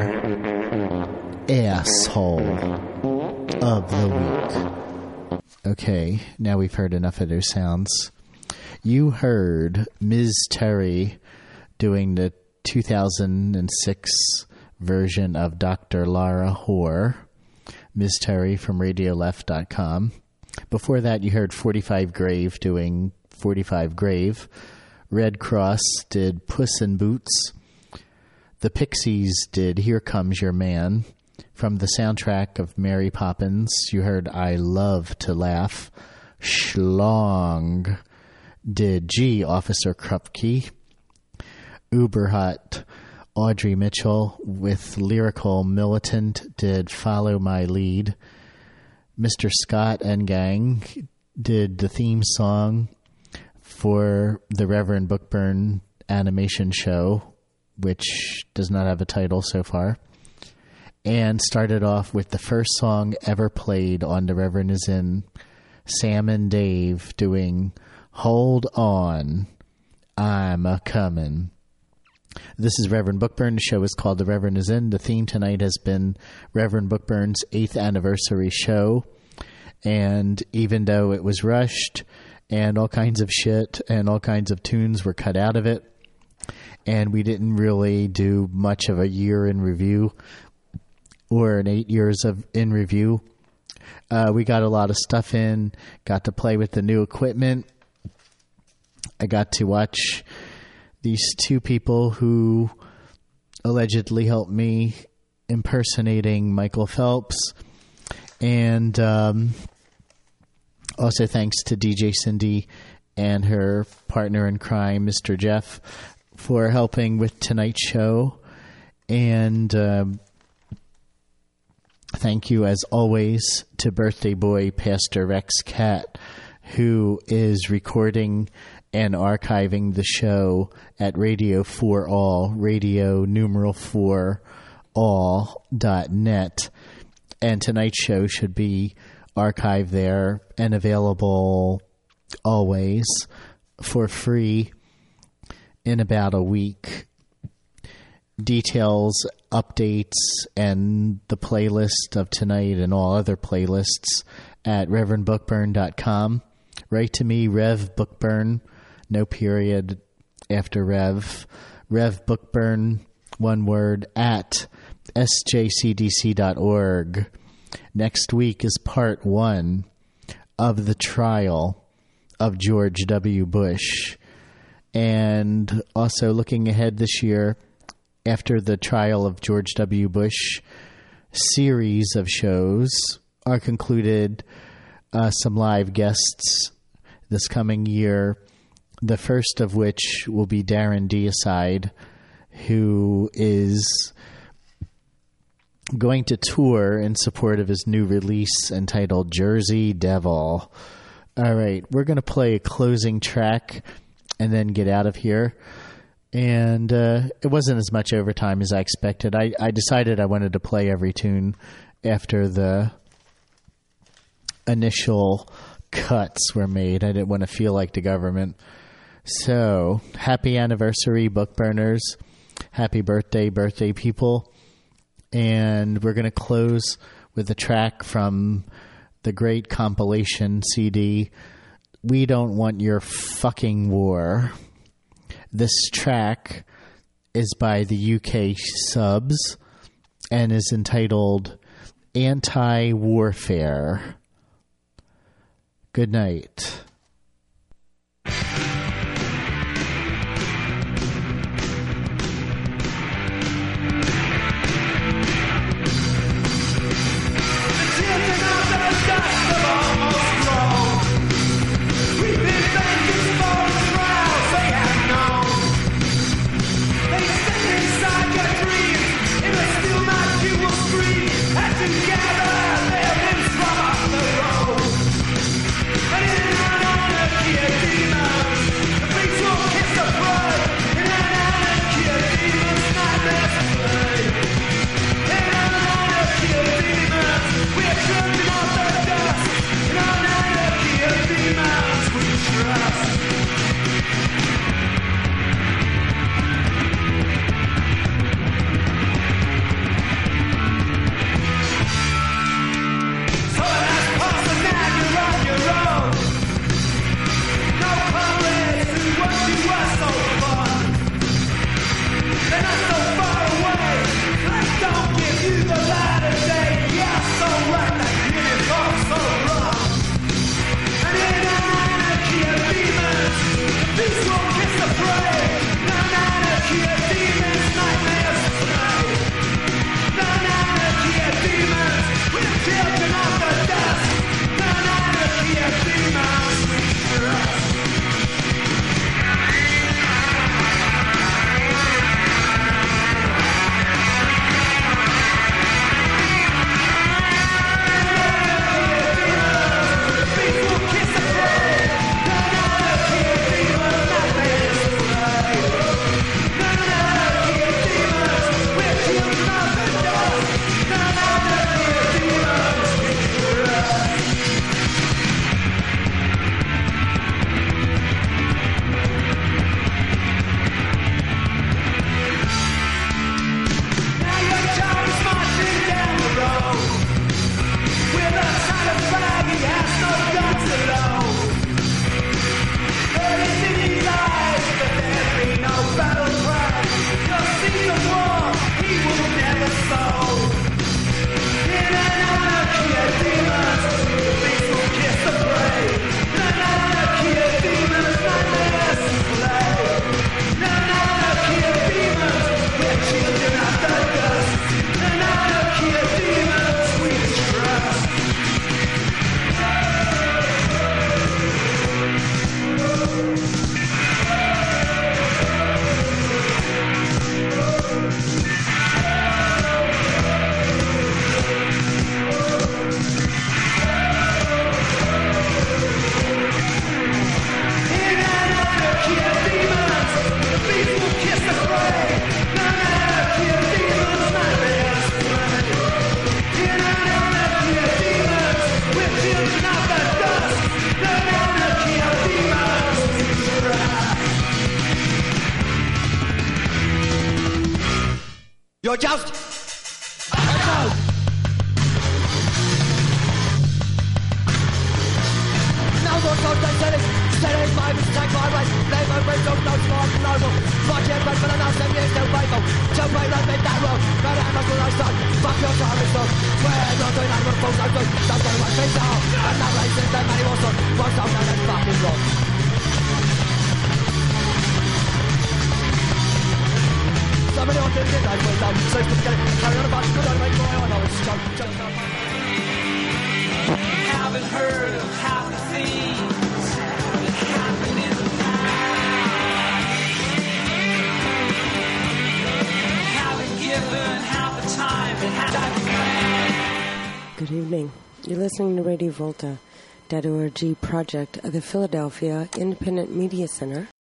Asshole of the Week. Okay, now we've heard enough of those sounds. You heard Miz Terry doing the two thousand six version of Doctor Lara Hoare. Miz Terry from radio left dot com. Before that, you heard forty-five Grave doing forty-five Grave. Red Cross did Puss in Boots. The Pixies did Here Comes Your Man. From the soundtrack of Mary Poppins, you heard I Love to Laugh. Schlong did G, Officer Krupke. Uberhot Audrey Mitchell with Lyrical Militant did Follow My Lead. Mister Scott and Gang did the theme song for the Reverend Bookburn animation show, which does not have a title so far, and started off with the first song ever played on The Reverend Is In, Sam and Dave doing Hold On, I'm A-Comin'. This is Reverend Bookburn. The show is called The Reverend Is In. The theme tonight has been Reverend Bookburn's eighth anniversary show, and even though it was rushed and all kinds of shit and all kinds of tunes were cut out of it, and we didn't really do much of a year in review or an eight years of in review. Uh, we got a lot of stuff in, got to play with the new equipment. I got to watch these two people who allegedly helped me impersonating Michael Phelps. And um, also thanks to D J Cindy and her partner in crime, Mister Jeff, for helping with tonight's show. And um, thank you, as always, to birthday boy Pastor Rex Cat, who is recording and archiving the show at Radio four All, radio numeral four all dot net. And tonight's show should be archived there and available always for free in about a week. Details, updates, and the playlist of tonight and all other playlists at reverend bookburn dot com. Write to me, Rev Bookburn, no period after Rev. Rev Bookburn, one word, at s j c d c dot org. Next week is part one of the trial of George W. Bush. And also looking ahead this year, after the trial of George W. Bush, series of shows are concluded. Uh, some live guests this coming year, the first of which will be Darren Deicide, who is going to tour in support of his new release entitled Jersey Devil. All right, we're going to play a closing track and then get out of here. And uh, it wasn't as much overtime as I expected. I, I decided I wanted to play every tune after the initial cuts were made. I didn't want to feel like the government. So, happy anniversary, book burners. Happy birthday, birthday people. And we're going to close with a track from the great compilation C D, We Don't Want Your Fucking War. This track is by the U K Subs and is entitled Anti-Warfare. Good night. Together, they've been from off the road. And in and out just echoes. Now the thoughts and cities, cities, my mistake, my race, blame my brain, don't know, smart and noble. Fuck your breath, but enough, seven years, no faithful. So pray, run, make that road, but I'm not gonna start. Fuck your time, it's done. Swear, not doing that, but folks, I'm good. Don't go to my face out. And now I said that many was on. What's out there, that's fucking wrong. Somebody on the midnight, wait down, so to get it. Carry on about, good on, make my own, oh, it's junk, junk, junk. Haven't heard of half the things that happened in the past. Haven't given half the time that had I planned. Good evening. You're listening to Radio Volta, .org project of the Philadelphia Independent Media Center.